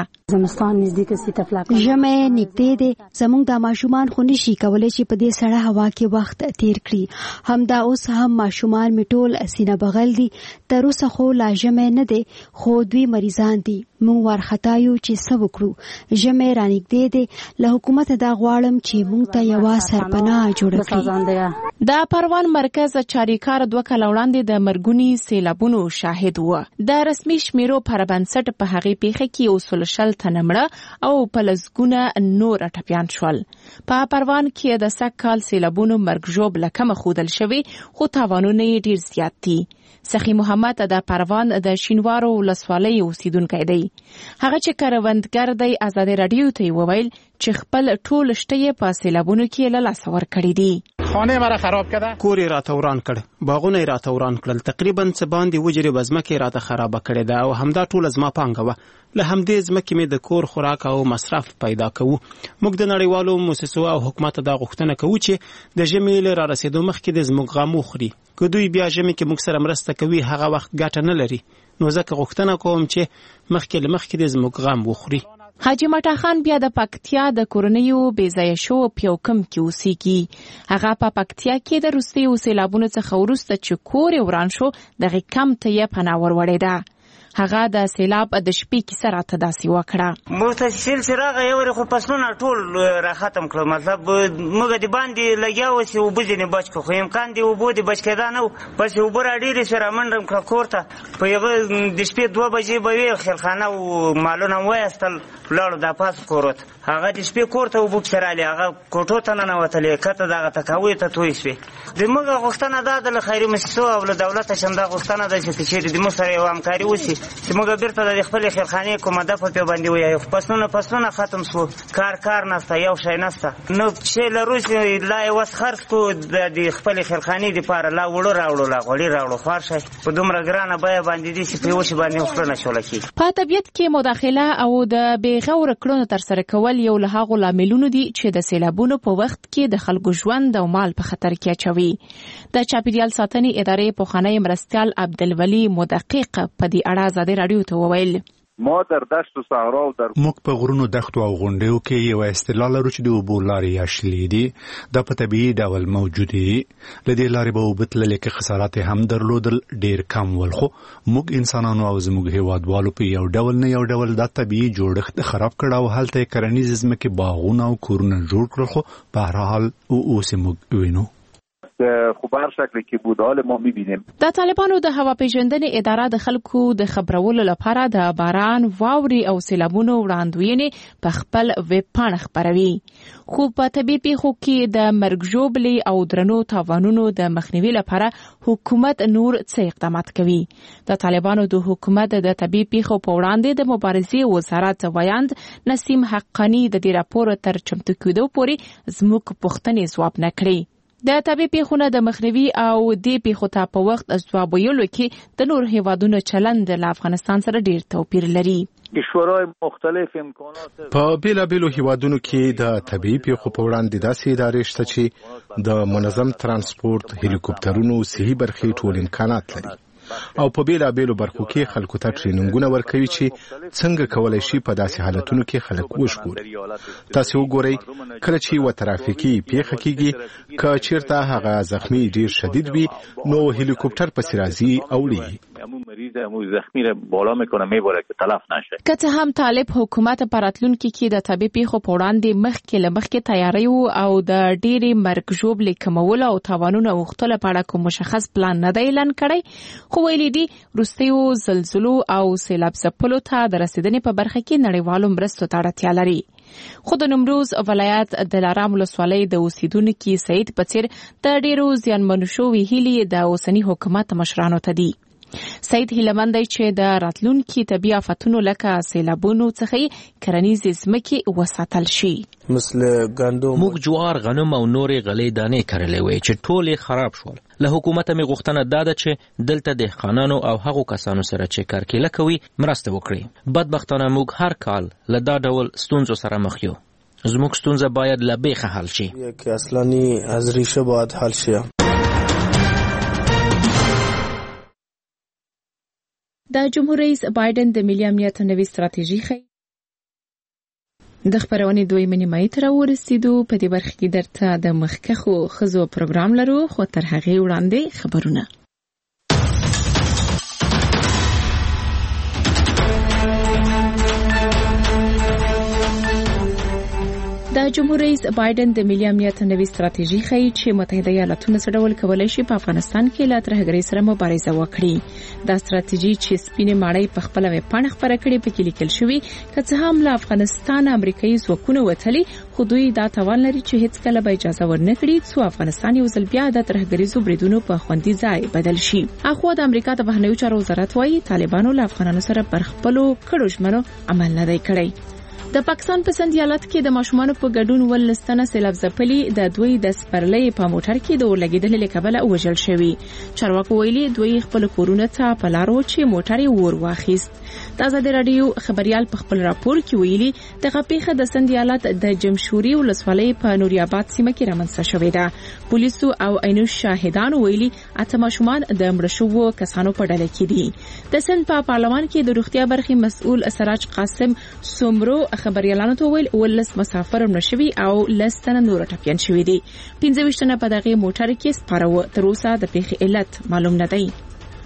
ژمی نږدې دی، زموږ دا ماشومان خو نشي کولی چې په دې سړه هوا کې وخت تیر کړي. همدا اوس هم ماشومان مې ټول سینه بغل دي. تر اوسه خو لا ژمی نه دی، خو دوی مریضان دي. موږ وارخطا یو چې څه وکړو. ژمی رانږدې دی، له حکومته دا غواړم چې موږ ته یوه سرپناه جوړه کړي. د پروان مرکز چاریکار دوه کاله وړاندې د مرګوني سیلابونو شاهد و. د رسمي شمیرو پر بنسټ په هغې پیښه کې یو سل شل تنه مړه او په لسګونه نور ټپیان شول. په پروان کې د سږ کال سیلابونو مرګ ژوبله کمه ښودل شوې، خو تاوانونه یې ډېر زیات دي. سخی محمد د پروان د شینوارو ولسوالۍ اوسیدونکی دی. هغه چې کروندګر دی ازادۍ راډیو ته یې وویل چې خپل ټول شته یې په سیلابونو کې له لاسه ورکړي دي. خانه مرا خراب کړه، کور یې راته وران کړ، باغونه یې راته وران کړل، تقریبا څه باندې وجرې بزمکه یې راته خرابه کړې ده او همدا ټوله زما پانګه وه. له همدې ځمکې مې د کور خوراک او مصرف پیدا کوو. موږ د نړیوالو موسسو او حکومت دا غوښتنه کوو چې د ژمي له را رسېدو مخکې د زموږ غم وخوري. که دوی بیا ژمي کې موږ سره مرسته کوي هغه وخت ګټه نه لري، نو ځکه غوښتنه کوم چې مخکې له مخکې د زموږ غم وخوري. حاجی مټا خان بیا د پکتیا د کورنیو بېځایه شوو په یو کمپ کې اوسېږي. هغه په پکتیا کې د وروستیو سیلابونو څخه وروسته چې کور یې وران شو دغې کمپ ته یې پناه وروړې ده. هغه د سیلاب د شپې کیسه راته داسې وکړه. متصل څراغ یې ورې خو فصلونه ټول را ختم کړل. مطلب موږ د باندې لګیا وسې اوبه ځینې بچ کړو، خو امکان دی اوبو د بچ کېدا نه و. پسې اوبه راډېرې شوې رامنډم کړه کور ته. په هغه د شپې دوه بجې به وې، خیلخانه او مالونه م وایستل، ولاړو دا پاس کور ته. هغه د شپې کور ته اوبه پسې رالې، هغه کوټو ته ننوتلې، کته دغه تکاویو ته توی شوې. د موږ غوښتنه دا ده له خیري موسسو او له دولته چې همدا غوښتنه ده چې که چېرې د موږ سره یو همکاري وشي چې موږ بیرته د خپلې خیرخانې کومه دفعه پې باندې ویایو. فصلونه فصلونه ختم شو، کار کار نسته، یو شی نسته. نو چې لرو چې لا یې وس خرڅ کړو د خپلې خیرخانې دپاره، لا وړو راوړو، لا غوړي راوړو، خوار شی په دومره ګرانه بیه باندې دي چې په یو شي باندې خوله نه شوله کېږي. په طبیعت کې مداخله او د بې غوره کړنو ترسره کول یو له هغو لاملونو دي چې د سیلابونو په وخت کې د خلکو ژوند او مال په خطر کې اچوي. د چاپیریال ساتنې ادارې پخوانی مرستیال عبدالولي مدقق په دې اړه ازادۍ راډیو ته وویل ما در دشت و صحرا و در موږ په غرونو، دښتو او غونډیو کې یو اصطلاح لرو چې د اوبو لارې یا شلې دي. دا په طبیعي ډول موجودې دي. له دې لارې به اوبه تللې کې خسارات هم درلودل ډېر کم ول، خو موږ انسانانو او زموږ هیوادوالو په یو ډول نه یو ډول دا طبیعي جوړښت خراب کړ او هلته یې کرنیزې ځمکې، باغونه او کورونه جوړ کړل. خو په هر حال اوس یې موږ وینو. خو به هر شکل کې بود حال ما می‌بینیم. د طالبانو د هوا پیژندنې اداره د خلکو د خبرولو لپاره د باران، واورې او سیلابونو وړاندوینې په خپل ویب پاڼه خپروي. خو په طبیعي پیښو کې د مرګ ژوبلې او درنو تاوانونو د مخنیوي لپاره حکومت نور څه اقدامات کوي. د طالبانو د حکومت د طبیعي پیښو په وړاندې د مبارزې وزارت ویاند نسیم حقانی د دې راپور تر چمتو کېدو پورې زموږ پوښتنې ځواب نه کړي. د طبیعي پیښو د مخنیوي او دې پیښو ته په وخت ځواب ویلو کې د نور هیوادونو چلند له افغانستان سره ډیر توپیر لري. په بیلابیلو هیوادونو کې د طبیعي پیښو په وړاندې داسې ادارې شته چې د منظم ترانسپورت، هلیکوپټرونو، صحي برخې ټول امکانات لري او په بیلابیلو برخو کې خلکو ته ټریننګونه ورکوي چې څنګه کولای شي په داسې حالتونو کې خلک وژغوري. تاسو وګورئ کله چې یوه ترافیکي پیښه کېږي، که چیرته هغه زخمی ډیر شدید وي نو هلیکوپټر پسې راځي او وړي. مریض مو زخمی را بالا میکنه میبره که تلف نشه. که څه هم طالب حکومت په راتلونکي کې د طبي پیښو په وړاندې مخکې له مخکې تیاری وو او د ډېرې مرګ ژوبلې کمولو او تاوانونو اوښتلو په اړه کوم مشخص پلان نه دی اعلان کړی، خو ویلي دي وروستیو زلزلو او سیلاب ځپلو ته د رسیدنې په برخه کې نړیوالو مرستو ته اړتیا لري. خو د نیمروز ولایت د دلارام ولسوالۍ د اوسیدونکو سعید په څیر د ډېرو زیانمنو شویو هیلې د اوسني حکومت مشرانو ته دي. سعید هیلمن دی چې د راتلونکي طبي آفتونو لکه سیلابونو څخه کرنیزې ځمکې وساتل شي. مثل ګندم، موږ جوار، غنم او نورې غلې دانې کرلې وې چې ټولې خراب شول. له حکومت مې غوښتنه داده چې دلته دهقانانو او هغو کسانو سره چې کرکیله کوي مرسته وکړي. بدبختانه موږ هر کال له دا ډول ستونزو سره مخ یو. زموږ ستونزه باید له بیخه حل شي. که اصلانی از ریشه باید حل شي. د جمهور رئیس بایدن د ملي امنیت نوې ستراتیژي خي د خبرونې دوی منیمای تر ورسېدو. په دې برخه کې درته د مخکخو خزو پروګرام لرو، خو تر هغه وړاندې خبرونه. د جمهور رئیس بایدن د ملي امنیت نوې ستراتیژي ښیي چې متحده ایالاتونه څه ډول کولی شي په افغانستان کې له ترهګرۍ سره مبارزه وکړي. دا ستراتیژي چې سپینې ماڼۍ په خپله ویبپاڼه خپره کړې پکې لیکل شوي که څه هم له افغانستان امریکایي ځواکونه وتلي، خو دوی دا توان لري چې هیڅکله به اجازه ورنه کړي څو افغانستان یو ځل بیا د ترهګریزو بریدونو په خوندي ځای بدل شي. اخوا د امریکا د بهرنیو چارو وزارت وايي طالبانو له افغانانو سره پر خپلو کړو ژمنو عمل نه دی کړی. د پاکستان په سند ایالت کې د ماشومانو په ګډون ولستانه سیلاب ځپلي د دوی د سپرلۍ په موټر کې د اورلګیدل له کبله وژل شوی. چارواکو ویلي دوی خپل کورونه ته په لارو چې موټر یې ور واخیست. د آزادي رادیو خبريال په خپل راپور کې ویلي د غپیخه د سند ایالت د جمشوري ولسوالۍ په نوریاباد سیمه کې رامنځته شوې ده. پولیسو او عینو شاهدانو ویلي اته ماشومان د مړ شوو کسانو په ډله کې دي. د سند په پارلمان کې د روغتیا برخې مسؤل سراج قاسم سومرو خبريالانو ته ویل ولس مسافر نشوي او لستنه نور ټپيان شوي دي. پنځه ویشتنه په دغه موټر کې سپارو. تر اوسه د پیښې علت معلوم نه دی.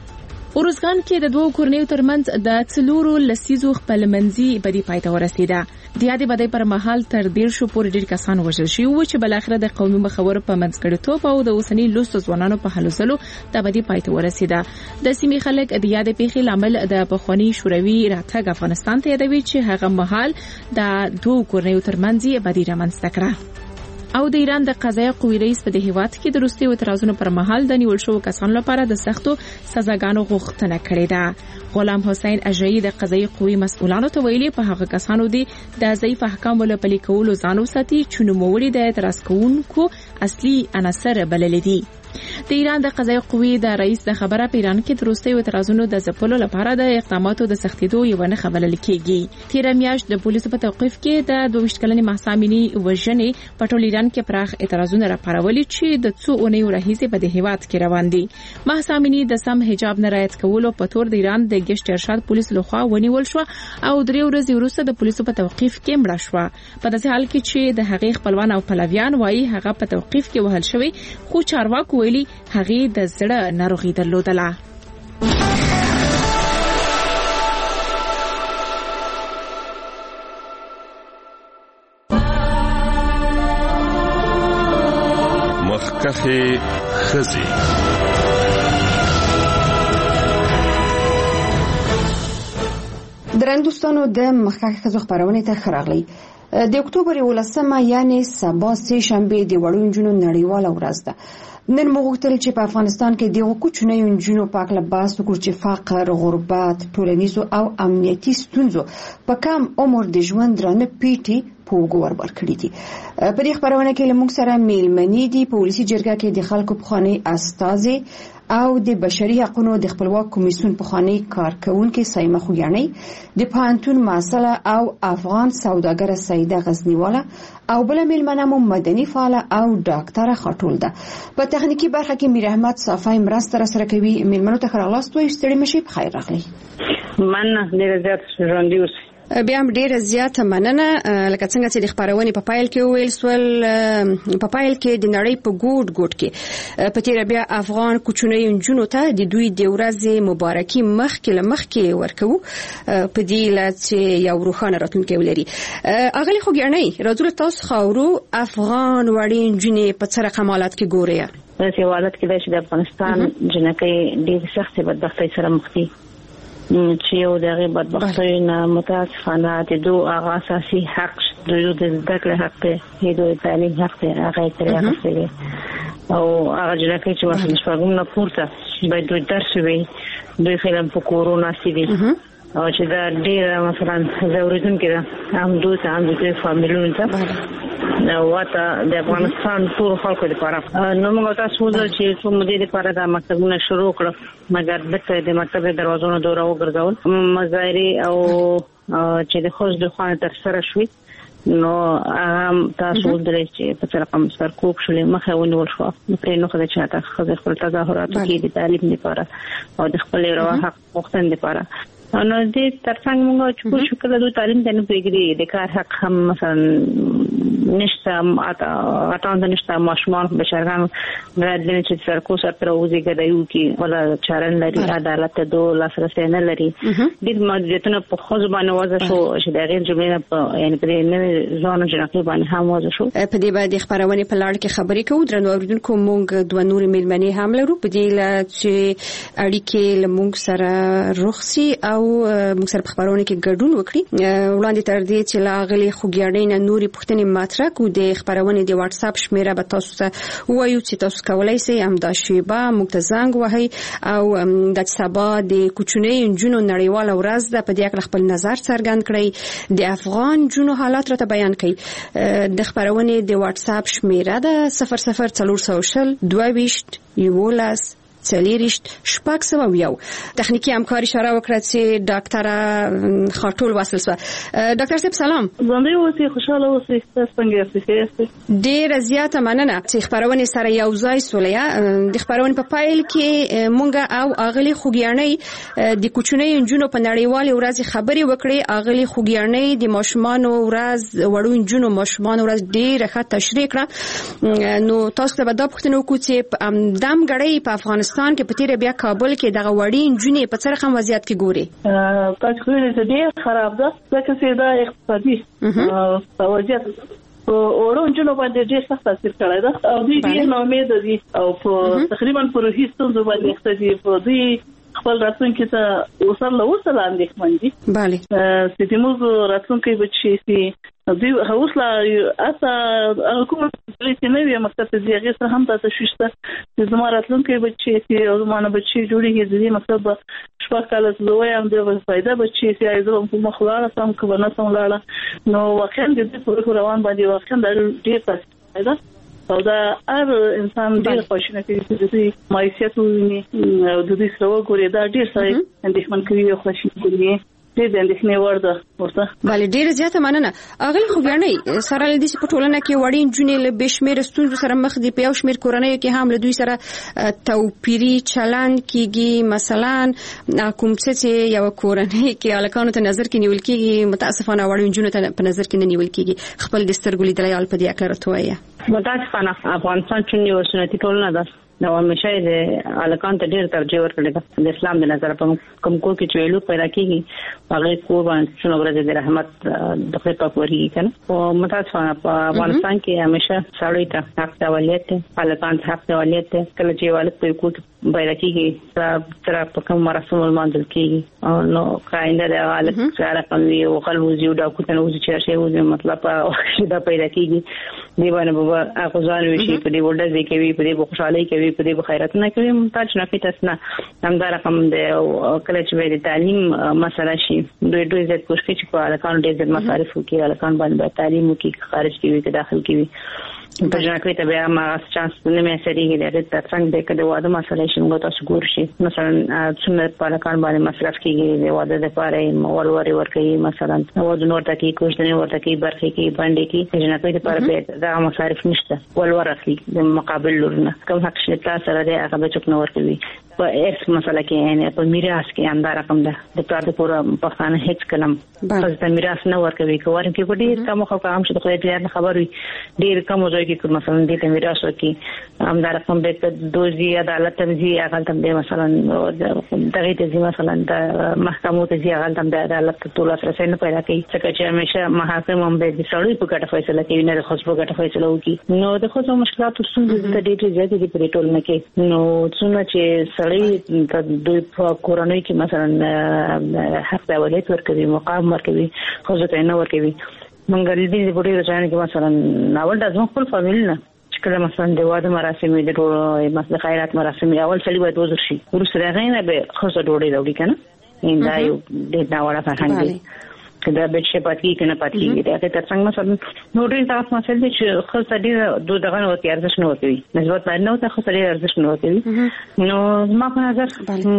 اورزګان کې د دوه کورنیو ترمنځ د څلورو لسیزو خپلمنځي بدی پای ته ورسیده. د یادې بدی پر مهال تر ډیر شو پورې ډیر کسان وژل شوي وو چې بل اخر د قومي مخور په منځګړیتوب او د اوسنی لوستو ځوانانو په هلو ځلو د بدی پای ته ورسیده. د سیمې خلک د یادې پیښې لامل د بخوانی شوروي راتګ افغانستان ته یادوي چې هغه مهال د دوه کورنیو ترمنځ بدی رامنځته کړه. او د ایران د قضایي قوې رئیس په د هیواد کې د روسي اعتراضونو پر مهال د نیول شوو کسانو لپاره د سختو سزاګانو غوښتنه کړې ده. غلام حسین اجایی د قضایي قوې مسؤلانو ته ویلي په هغه کسانو دي د ضعیف احکامو له پلي کولو ځان وساتي چې نوموړي د اعتراض کوونکو اصلي عناصر بلل دي. د ایران د قضایي قوې د رئیس د خبره په ایران کې د روسي اعتراضونو د ځپلو لپاره د اقداماتو د سختیدو یو نه خبرل کېږي. تیر میاشت د پولیسو په توقیف کې د دوه ویشت کلنې مهسا امینی وژنې په ټول ایران کې پراخ اعتراضونه راپارولي چې د څو اونیو راهیسې په د هیواد کې روان دي. مهسا امینی د سم حجاب نه رعایت کولو په تور د ایران د ګشت ارشاد پولیس لخوا ونیول شو او درې ورځې وروسته د پولیسو په توقیف کې مړه شو. په داسې حال کې چې د هغې خپلوان او پلویان وایي هغه په توقیف کې وهل شوی، خو چارواکو ویلي هغې د زړه ناروغي درلودله. مخکخې ښځې. درندوستانو د مخکخې ښځو خپرونې ته ښه راغلی. د اکتوبر یولسمه یعنې سبا سه شنبه د وړو نجونو نړیواله ورځ ده. نن موږ غوښتل چې په افغانستان کې د کوچنیو نجونو په اړه بحث وکړو چې فقر، غربت، ټولنیزو او امنیتي ستونزو په کم عمر د ژوند درنه پیټي په وګور ورکړي دي. په دې خبرونه کې لمونږ سره میلمنې دي په ولسی جرګه کې د خلکو پخوانی استازي او د بشري حقوقو د خپلواک کمیسیون پخوانی کارکونکو سایمه خوګانی، د پانتون مسله او افغان سوداګر سیده غزنیواله او بل میلمنه مو مدني فعال او ډاکټر خټول ده. په تخنیکی برخه کې میر احمد صافی مرسته سره کوي. میلمنو ته خلاص توي ستړي مشي په خیر راغلي. من ډیر زیات ژوندۍ اوس بیا هم ډیره زیاته مننه. لکه څنګه چې د خبرونې په پایل کې ویل سول، په پایل کې د نړۍ په ګوټ ګوټ کې په تیر بیا افغان کوچنیو نجونو ته د دوی د ورځې مبارکي مخکې له مخکې ورکو په دې لته یو روښانه راتلونکی ولري. اغلی خوګیانۍ راځو تاسو خاورو افغان وړي نجونې په څه رقمالات کې ګوري؟ په دې حالت کې د افغانستان جنکې ډېر سخت بدبختۍ سره مخ دي چې یو دغه بدبختۍ نه متاسفانه د دوه هغه اساسي حق د زده کړې حق دی، د تعلیم حق دی، هغه ترې حق دی او هغه جنکې چې واسه شپږم نه پورته باید دوی درس وي، دوی فلم په کورونا سي دي او چې دا ډېر مثلا ضرورتون کې هم دوی ته هم د فامیلونو ته او واته د افغانستان ټول خلکو لپاره نو موږ تاسو ولر چې څو مودې لپاره دا مکتبونه شروع کړو، مګر دغه د مکتب دروازونو دوره وګرځول مظاهرې او چې د خوځ د خوانه تر سره شوي نو هم تاسو ولر چې په رقم سر کوب شولې مخه ونیول شو پرې نو خدای چې تاسو خپل تظاهرات کې د تعلیم لپاره او د خپل روا حق وختن لپاره نو دې ترڅنګ موږ چې په شکل د تعلیم د نه پیګري د کار حق هم مثلا نشته اته اته د نشته ماشومان بشرګان باید چې سرکو سره پروزي غدایو کې ولا چارن لري عدالت ته لاسرسي نه لري د ماده په خو باندې وځه شو چې د غیر جمله په یعنی په نه ځان جنکه باندې هم وځه شو په دې باندې خبرونه په لړ کې خبرې کوو درنو اوریدونکو موږ دوه نور میلمنې هم لرو په دې چې اړیکې لمونږ سره رخصي او موږ سره په خبرونه کې ګډون وکړي. وړاندې تر دې چې لاغلي خوګیاړي نه نوري پښتني مطرح کو د خبرونه د واتس اپ شمیره به تاسو ته وایو چې تاسو کولای شئ هم دا شیبه موږ ته زنګ وهي او د سبا د کوچنی نجونو نړیواله ورځ د په دې اړه خپل نظر څرګند کړئ، د افغان جنونو حالات راته بیان کړئ. د خبرونه د واتس اپ شمیره ده صفر صفر څلور سوشل دوه ویشت یولاس څلېرشت شپږ سوه یو. تخنیکی همکاري اشاره وکړه چې ډاکټر خاطول وصل شو. ډاکټر صاحب سلام. باندې اوسې خوشاله اوسې څنګه یاست؟ ډېر زیاته مننه چې خبرونه سره یو ځای سولیا. د خبرونه په پایل کې مونږ او اغلی خوګیانۍ د کوچنۍ نجونو په نړیوالې ورځ خبرې وکړې. اغلی خوګیانۍ د ماشومان ورځ وړو نجونو ماشومان ورځ ډېر ښه تشریح کړه. نو تاسو ته به دا پوښتنه وکړو چې دم غړې په افغانستان کې په تیر بیا کابل کې دغه وړي نجونې په څه رقم وضعیت کې ګوري؟ تاسو خو دې ډېر خراب ده ځکه چې دا اقتصادي وضعیت اورو نجونو باندې ډېر سخت تاثیر کړی ده او دوی ډېر ناامیده دي او په تقریبا پر هیڅ څه باندې اقتصادي په دوی خپل راتلونکي ته وصل له وصل اندېښمن دي. بله چې موږ راتلونکي بچي سي دوی هوسله اسا حکومت چې نه وي مکتب ته ځي سره هم تاسو شوشته چې زما راتلونکي بچي چې زمانه بچي جوړیږي د دې مکتب شپږ کاله زوی هم د فائدہ بچي چې ایزو په مخلاله سم کو نه سم لاله نو واقعا د دې په روان باندې واقعا ډېر فائدہ او دا هر انسان ډېر خوشاله کوي چې د مایسیت ویني او د دې سره وګوري دا ډېر سړی اندېښمن کوي او خوشاله کوي دې د اندېښنې وړ ده ورته. بله ډېر زیاته مننه. اغلی خوګیانۍ سره له دې چې په ټولنه کې وړي نجونې له بشمیر ستونزو سره مخ دي، په یو شمیر کورنیو کې هم له دوی سره توپیري چلند کیږي. مثلا کوم څه چې یو کورنۍ کې الکانو ته نظر کې نیول کیږي متاسفانه وړي نجونو ته په نظر کې نه نیول کیږي. خپل د سترګو لیدلای په دې اړه راته وایي. متاسفانه افغانستان چې یو سنتي ټولنه ده نو همیشه د الکان ته ډېر ترجیح ورکړي ده. د اسلام د نظر په کوم کور کې چې ویلو پیدا کیږي هغه کور باندې څنګه ورته د رحمت د خپل پاکوري کنه او متاسفانه په افغانستان کې همیشه سړی ته حق د ولایت الکان ته حق د ولایت کله چې والد په کور پیدا کیږي تر په کوم مراسم مانځل کیږي نو کاینده د والد سره کوي او قلوزي او د کوتنه وځي چې شی وځي مطلب دا پیدا کیږي دی باندې بابا هغه ځان وشي په دې وړه ځکه وی په دې خوشحالي کوي په دې خیرات نه کوي ممتاز نه فیتس نه هم دا رقم د کله چې د تعلیم مسله شي دوی دوی زت کوشش کوي په الکان ډېر مصارف کوي الکان باندې تعلیم کوي خارج کوي کې داخل کوي په جنکه ته بیا ما چانس نه مې سړي د ترڅنګ د کده واده مسله شي موږ تاسو ګور شي مثلا څومره په الکان باندې مصرف کیږي د واده لپاره مول وري ورکوي مثلا واده نور ته کې کوم څه ورته کې برخه کې باندې کې جنکه لپاره دا مصارف نشته ول ورخي د مقابل لورنه کوم حق شته سره د هغه چوک نور کوي په ایس مسله کې یعنی په میراث کې اندار رقم ده د پلار د پوره پښتانه هیڅ کلم خزه ته میراث نه ورکوي کوم کې په ډیر کم خو کم چې خو دې خبر وي ډیر کم ځای کې مثلا دې ته میراث ورکي اندار رقم به دوزي عدالت ته ځي هغه تم دې مثلا دغه ته مثلا د محکمو ته ځي هغه تم د عدالت ته ټول سره نه پیدا کوي چې همیشه محاکم هم به د سړی په ګټه فیصله کوي نه د خصوصي په ګټه فیصله وکړي نو د خصوصي مشکلاتو څنګه د دې ځای کې په ټول نه کې نو څنګه چې سړی د دوی په کورنۍ کې مثلا حق د ولایت ورکوي مقام ورکوي خو ځکه نه ورکوي منګل دې په ډیرو ځایونو کې مثلا اول د ځون خپل فامیل نه چې کله مثلا د واده مراسم د ټول مثلا خیرات مراسم اول سړي باید وزر شي ورسره غینه به خصوصي ډوډۍ راوړي کنه ان دا یو د ناوړه فرهنګ دی کله به چې پاتې کنه پاتې دا ته څنګه مثلا نو ډېر تاسو مسل دي چې خو دې دوه دغه نو کې ارزښت نه ورکوي نسبت باندې نو ته خو دې ارزښت نه ورکوي نو ما په نظر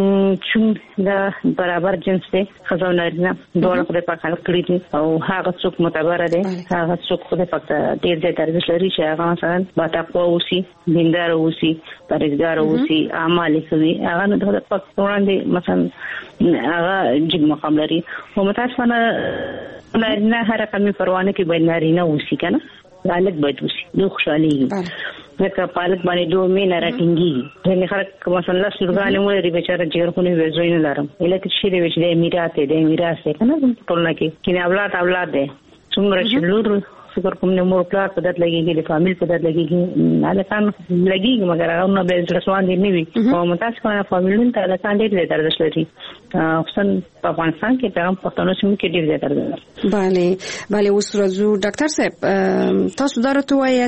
چې دا برابر جنس دی خزو نه نه دوه خو په خلک کړی دي او هغه څوک معتبر دی هغه څوک خو په ډېر ډېر ارزښت لري چې هغه مثلا با تقوا اوسي دیندار اوسي پرهیزګار اوسي اعمال کوي هغه نه د پک وړاندې مثلا هغه جګ مقام لري او متاسفانه نه هر رقمي پروانه کې باید نارینه اوسي کنه غالب باید اوسي نو خوشالي ځکه پالک باندې دوه مینه راټینګي ځنه خلک مثلا سرګانې مو لري بیچاره جوړونه وځوي نه لرم الکه شي دی چې د میراث دی میراث کنه ټول نه کې کینه اولاد اولاد دی څومره چې لور فکر کوم نه مور پلار په دات لګيږي د فامیل په دات لګيږي نه کان لګيږي مګر هغه نه به ځلسوان دي نه وي او متاسفانه فامیلون ته د کان ډېر ډېر درس لري خصوصا په افغانستان کې پیغام پښتنو سیمه کې ډېر ډېر درس bale bale اوس راځو ډاکټر صاحب تاسو درته وایي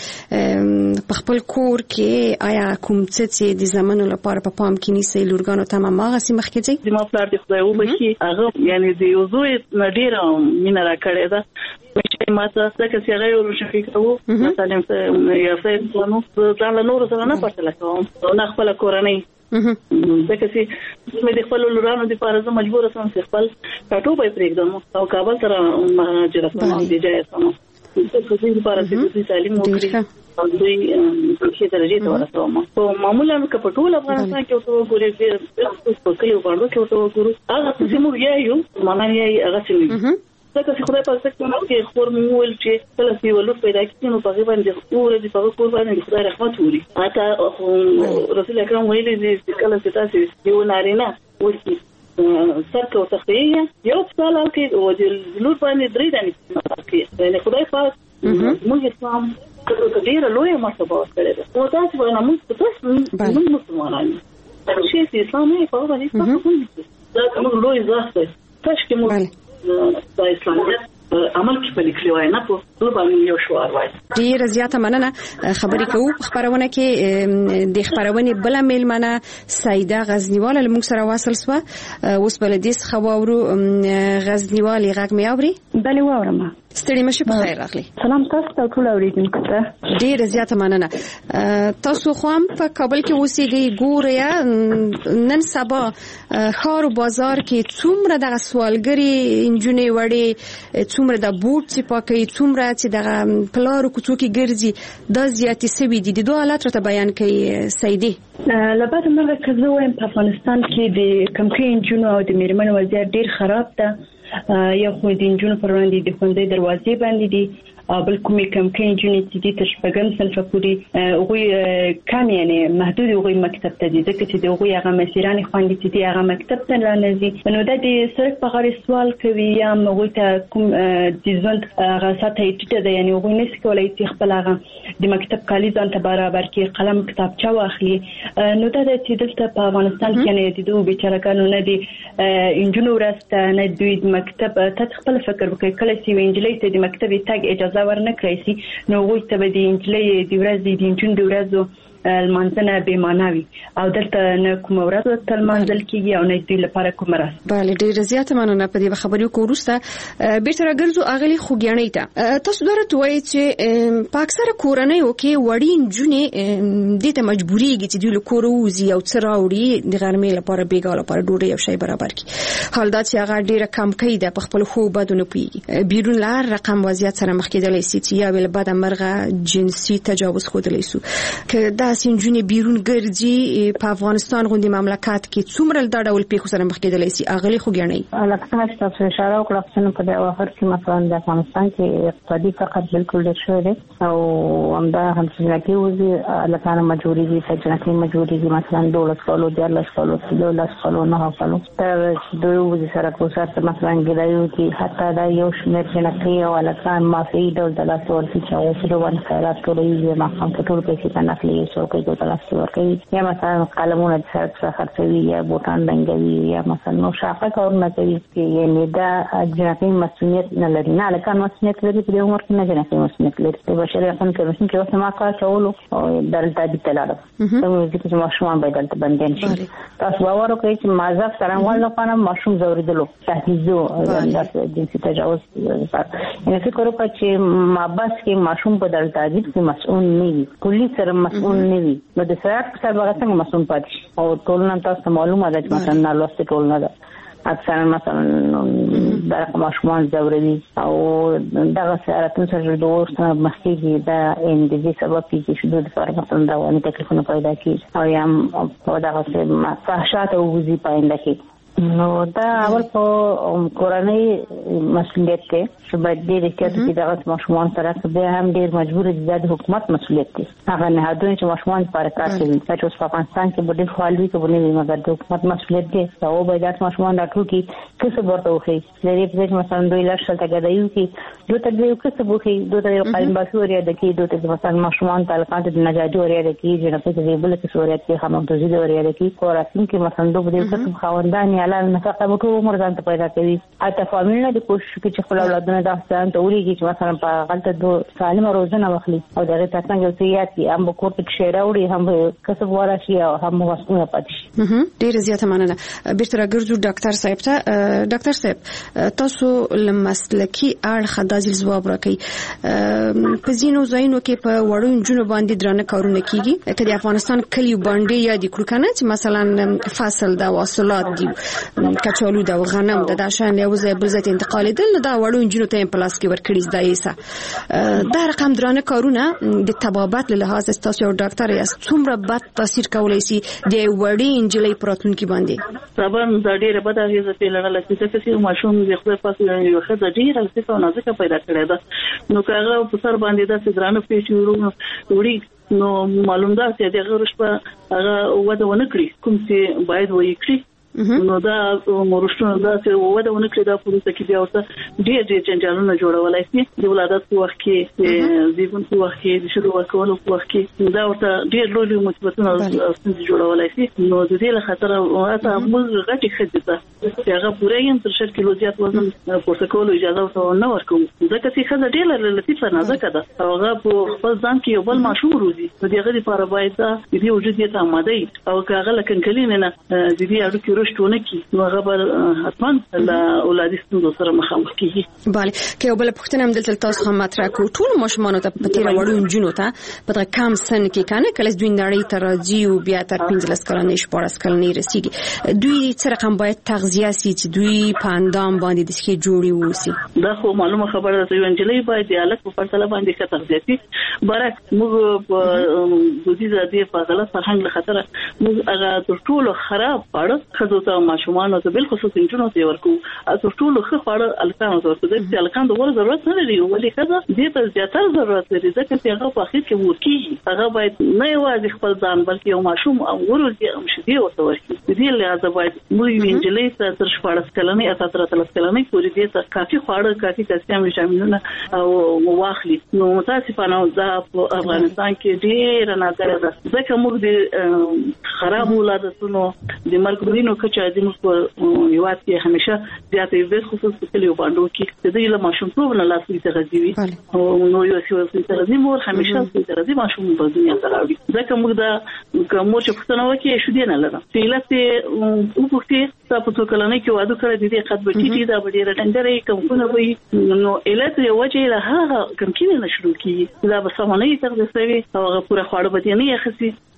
چې په خپل کور کې آیا کوم څه چې د زمانو لپاره په پام کې نیسي لورګانو ته ماغه سیمه کې ځي د ما پلار د خدای وبخي هغه یعنی د یو زوی ډېر مینه را کړې ده چې ماته څنګه چې هغه ورشي کوو مثلا یو څه نو ځان له نور سره نه پاتې لکه نه خپل کورنۍ ځکه چې مې د خپل لورانو د پاره زه مجبور سم چې خپل کاټو به پرېږدم او کابل سره مهاجرت کوم دی ځای سم چې څه دې لپاره چې تعلیم وکړي او دوی په درجه ته ورسوم او معمولا په ټول افغانستان کې اوسو ګوري په کلیو باندې کې اوسو ګورو هغه چې موږ یو معنی یې هغه چې ځکه چې خدای په سکتور کې خور مول چې کله چې ولور پیدا کړي نو په باندې اور دې په کور باندې خدای رحمت وکړي اته رسول اکرم ویلي چې کله چې تاسو یو نارینه وسی سرکه او تخیه یو څال کې او د لور باندې درې دانې کې یعنی خدای پاک موږ اسلام ته ډیر لوی مرتبه ورکړي او تاسو باندې موږ تاسو موږ مسلمانان چې اسلام یې په باندې تاسو دا کوم لوی ځای دی تاسو کې موږ د اسلامي عمل کې په لیکلو نه په ټول باندې یو شوار وای ډیر زیاته مننه خبرې کوو خبرونه کې د خبرونه بل میلمنه سیده غزنیوال له موږ سره واصل سو اوس بل دې خبرو غزنیوال غږ مې اوري بل واورم ستړي مشه په خیر راغلی سلام تاسو ته ټول اوریدونکو ته ډیر زیاته مننه تاسو خو هم په کابل کې اوسېږئ ګوریا نن سبا خار او بازار کې څومره د سوالګری انجونې وړي څومره د بوت چې پاکي څومره چې د پلارو کوڅو کې ګرځي د زیاتې سوي دي د دوه حالات راته بیان کوي سیدي لپاره موږ کزو وایم په افغانستان کې د کمکې انجونو او د میرمنو وضعیت ډیر خراب ده یو خو د انجونو پر وړاندې د ښوونځي دروازې باندې دي بل کومې کمکې انجونې چې دي تر شپږم صنفه پورې هغوی کم یعنی محدود هغوی مکتب ته ځي ځکه چې د هغوی هغه مسیرانې خویندې چې دي هغه مکتب ته نه ځي نو دا د سړک په غاړې سوال کوي یا هغوی ته کوم د ژوند هغه سطحه یې ټیټه ده یعنی هغوی نشي کولی چې خپل هغه د مکتب کالي ځان ته برابر کړي قلم کتابچه واخلي نو دا د چې دلته په افغانستان کې نه د دوه بیچارهګانو نه دي انجونو ورسته نه دوی د مکتب ته خپل فکر وکړي کله چې وینجلې ته د مکتب تګ اجازه ورنه کړی سي نو غوښ ته به د انجلۍ د ورځې د انجون د ورځو المنځنه به ماناوي او دلته نه کوم ورځ تل منځل کیږي او نه دوی لپاره کوم راز bale ډیر زیاته مننه په دې خبرو کو ورسته بیرته راګرځو اغلی خوګیانې ته تاسو درته وایي چې په اکثره کورنۍ او کې وړین جونې د ته مجبوريږي چې دوی له کور وځي او څه راوړي د غرمې لپاره بیګا لپاره ډوډۍ او شی برابر کړي حال دا چې هغه ډیره کم کوي د خپل خو بدونه پیږي بیرون لار رقم وضعیت سره مخ کېدلی سي چې یا ول بعد مرغه جنسي تجاوز خودلی سو که دا داسې نجونې بیرون ګرځي په افغانستان غوندي مملکت کې څومره د ډول پیښو سره مخ کېدلی شي اغلی خو ګڼي لکه څنګه چې تاسو اشاره وکړه چې په دغه وخت کې مثلا د افغانستان کې اقتصادي فقر بالکل ډېر شوی دی او همدا هم چې کې لکه مجبوري دي چې مجبوري دي مثلا دولت کولو دیارلس کولو دولت کولو نه کولو تر دوی وځي سره کوڅه مثلا ګرایو کې حتی دا یو شمېر جنکې او لکان مافي ډول د لاس ورته چې او په دوه خیرات ټولې ما هم په ټول پیسې باندې اخلي څو کې د لاس ورکوي یا مثلا قلمونه د څه خرڅوي یا بوتان بنګوي یا مثلا نو شاقه کارونه کوي چې یعنی دا جنکې مسؤلیت نه لري نه لکان مسؤلیت لري په عمر کې نه جنکې مسؤلیت لري په بشري حقوقو کمیسیون کې اوس ما کار کولو او دلته د تلاړه کوم چې ماشومان باید دلته بندین شي تاسو باور وکړئ چې مازه څنګه لپاره ماشوم زوریدلو تهدیدو د جنسي تجاوز یعنی فکر وکړئ چې مابس کې ماشوم په دلته تعذيب کې مسؤل نه وي کلی سره مسؤل نه وي نو د سرعت په سره هغه څنګه مسؤل پاتې او ټولنه تاسو معلومه ده چې مثلا نه لوست ټولنه ده اکثر مثلا دا ماشومان زوروي او دغه سره سره د ورسره مخکې دا ان د دې سبب کې چې د فرق مثلا دا ونی تکلیفونه پیدا کیږي او یم په دغه څه فحشات او وزي پاینده کې نو دا اول په کورنۍ مسؤلیت دی چې باید دې احتیاط کې دغه ماشومان سره به هم ډېر مجبور دي د حکومت مسؤلیت دی هغه نه هدوی چې ماشومان پر کار کوي چې اوس په افغانستان کې بډې خالوي کې بنوي مګر د حکومت مسؤلیت دی او باید د ماشومان راټول کې څه ورته وخی لري چې مثلا دوی لاشل ته غدایو کې دوی ته یو څه وخی دوی ته یو قائم باسوري د کې دوی ته مثلا ماشومان تعلقات د نجادي اوري د کې چې په دې بل کې سوريات کې هم د زیاده اوري د کې کوراتین کې مثلا دوی د څه خواندان اعلان نفقه به ټول عمر ځان ته پیدا کوي اته فامیلونه د کوشش کوي چې خپل اولادونه د ځان ته وريږي چې مثلا په غلطه دو سالمه روزنه واخلي او دغه تاسو سیات کې هم کور کې شیره وړي هم کسب ورشي او هم مسؤلیت پاتې شي ډیر زیاته مننه بیرته راګرځو ډاکټر صاحب ته ډاکټر صاحب تاسو لمسلکی اړه د ځواب راکړي په ځینو ځایونو کې په وړو جنو باندې درانه کارونه کیږي چې د افغانستان کلی باندې یا د کړکنه چې مثلا فاصل د واصلات دي کچالو د غنم د داشان یو ځای بل ځای انتقال دل دا وړو جنو ته پلاس کې ورکړي ځایسه دا رقم درانه کارونه د تبابت له لحاظ تاسو یو ډاکټر یاست څومره بد تاثیر کولای شي د وړي انجلۍ پراتونکو باندې طبعا دا ډیره بده اغیزه په لړل کې چې ماشوم د خپل پاسه یو خدای ډیره څه نازکه پیدا کړی دا نو کاغه په سر باندې دا درانه پیښې وړي نو معلوم ده چې دغه رشبه هغه وده ونه کړی کوم چې باید وایي کړی نو دا مرشتونه دا چې وده ونه کړی دا پولیسو کې بیا ورته ډېر ډېر جنجالونه جوړولای شي د ولادت په وخت کې زیږون په وخت کې د شروع ورکولو په وخت کې دا ورته ډېر لوی مصیبتونه جوړولای شي نو د دې له خاطر اته موږ غټي خدمت چې هغه پوره یې تر شل کیلو زیات وزن پورته کولو اجازه ورته نه ورکوم ځکه چې خزه ډېر لطیفه نازکه ده هغه په خپل ځان کې یو بل ماشوم روزي د دې لپاره باید د دې وجود یې ته آماده او هغه لکه کلینه نه د دې اړو کې شتونه کی نو غبر حتما له اولادي ستونزو سره مخامخ کیږي bale کې یو بل پښتنه هم دلته تاسو هم مطرح کو ټول ماشومان ته په تیر وړو جنو ته په کم سن کې کنه کله دوی نړۍ ته راځي او بیا تر پنځلس کلنې شپږ کلنې رسیدي دوی څه رقم باید تغذیه سي چې دوی په اندام باندې د ښه جوړي وسی دا خو معلومه خبره ده چې انجلۍ باید د الک په فاصله باندې ښه تغذیه سي برک موږ په بودیزه دی فاصله فرهنګ له خطر موږ هغه ټول خراب پړ خزو ماشومان ته بل خصوص انجنونو ته ورکو تاسو ټول خو خاړه الکان ته ورته د الکان د ور ضرورت نه لري ولې کله دې ته زیاتره ضرورت لري ځکه چې هغه په اخر کې ورکی هغه باید نه یوازې خپل ځان بلکې یو ماشوم او ورته هم شدي ورته ورکی دې لهدا باید موږ انجلۍ ته تر شپږ کلنې اته تر اتلس کلنې پورې دې ته کافي خاړه کافي کلسیم ویټامینونه او واخلي نو متاسفانه دا په افغانستان کې ډېر نادره ده ځکه موږ د خراب ولادتونو د مرګورینو کچا د موږ په یوات کې همیشه زیاتې به خصوص په کلیو باندې کې د دې له ماشوم په نه لاسي تغذیوي او نو یو څه تغذیه مور همیشه څه تغذیه ماشوم په دنیا ته راوړي ځکه موږ دا کوم چې پښتنه وکي شو دي نه لرم چې لته او پښتې تاسو څو کلنې کې واده کړی دي قد به ټیټي دا ډېر ډنګرې کوم څه وي نو الته یو وجه له هغه کوم کې نه شروع کیږي دا به سمونه یې تر دې سوي او هغه پوره خواړه به نه یې خسي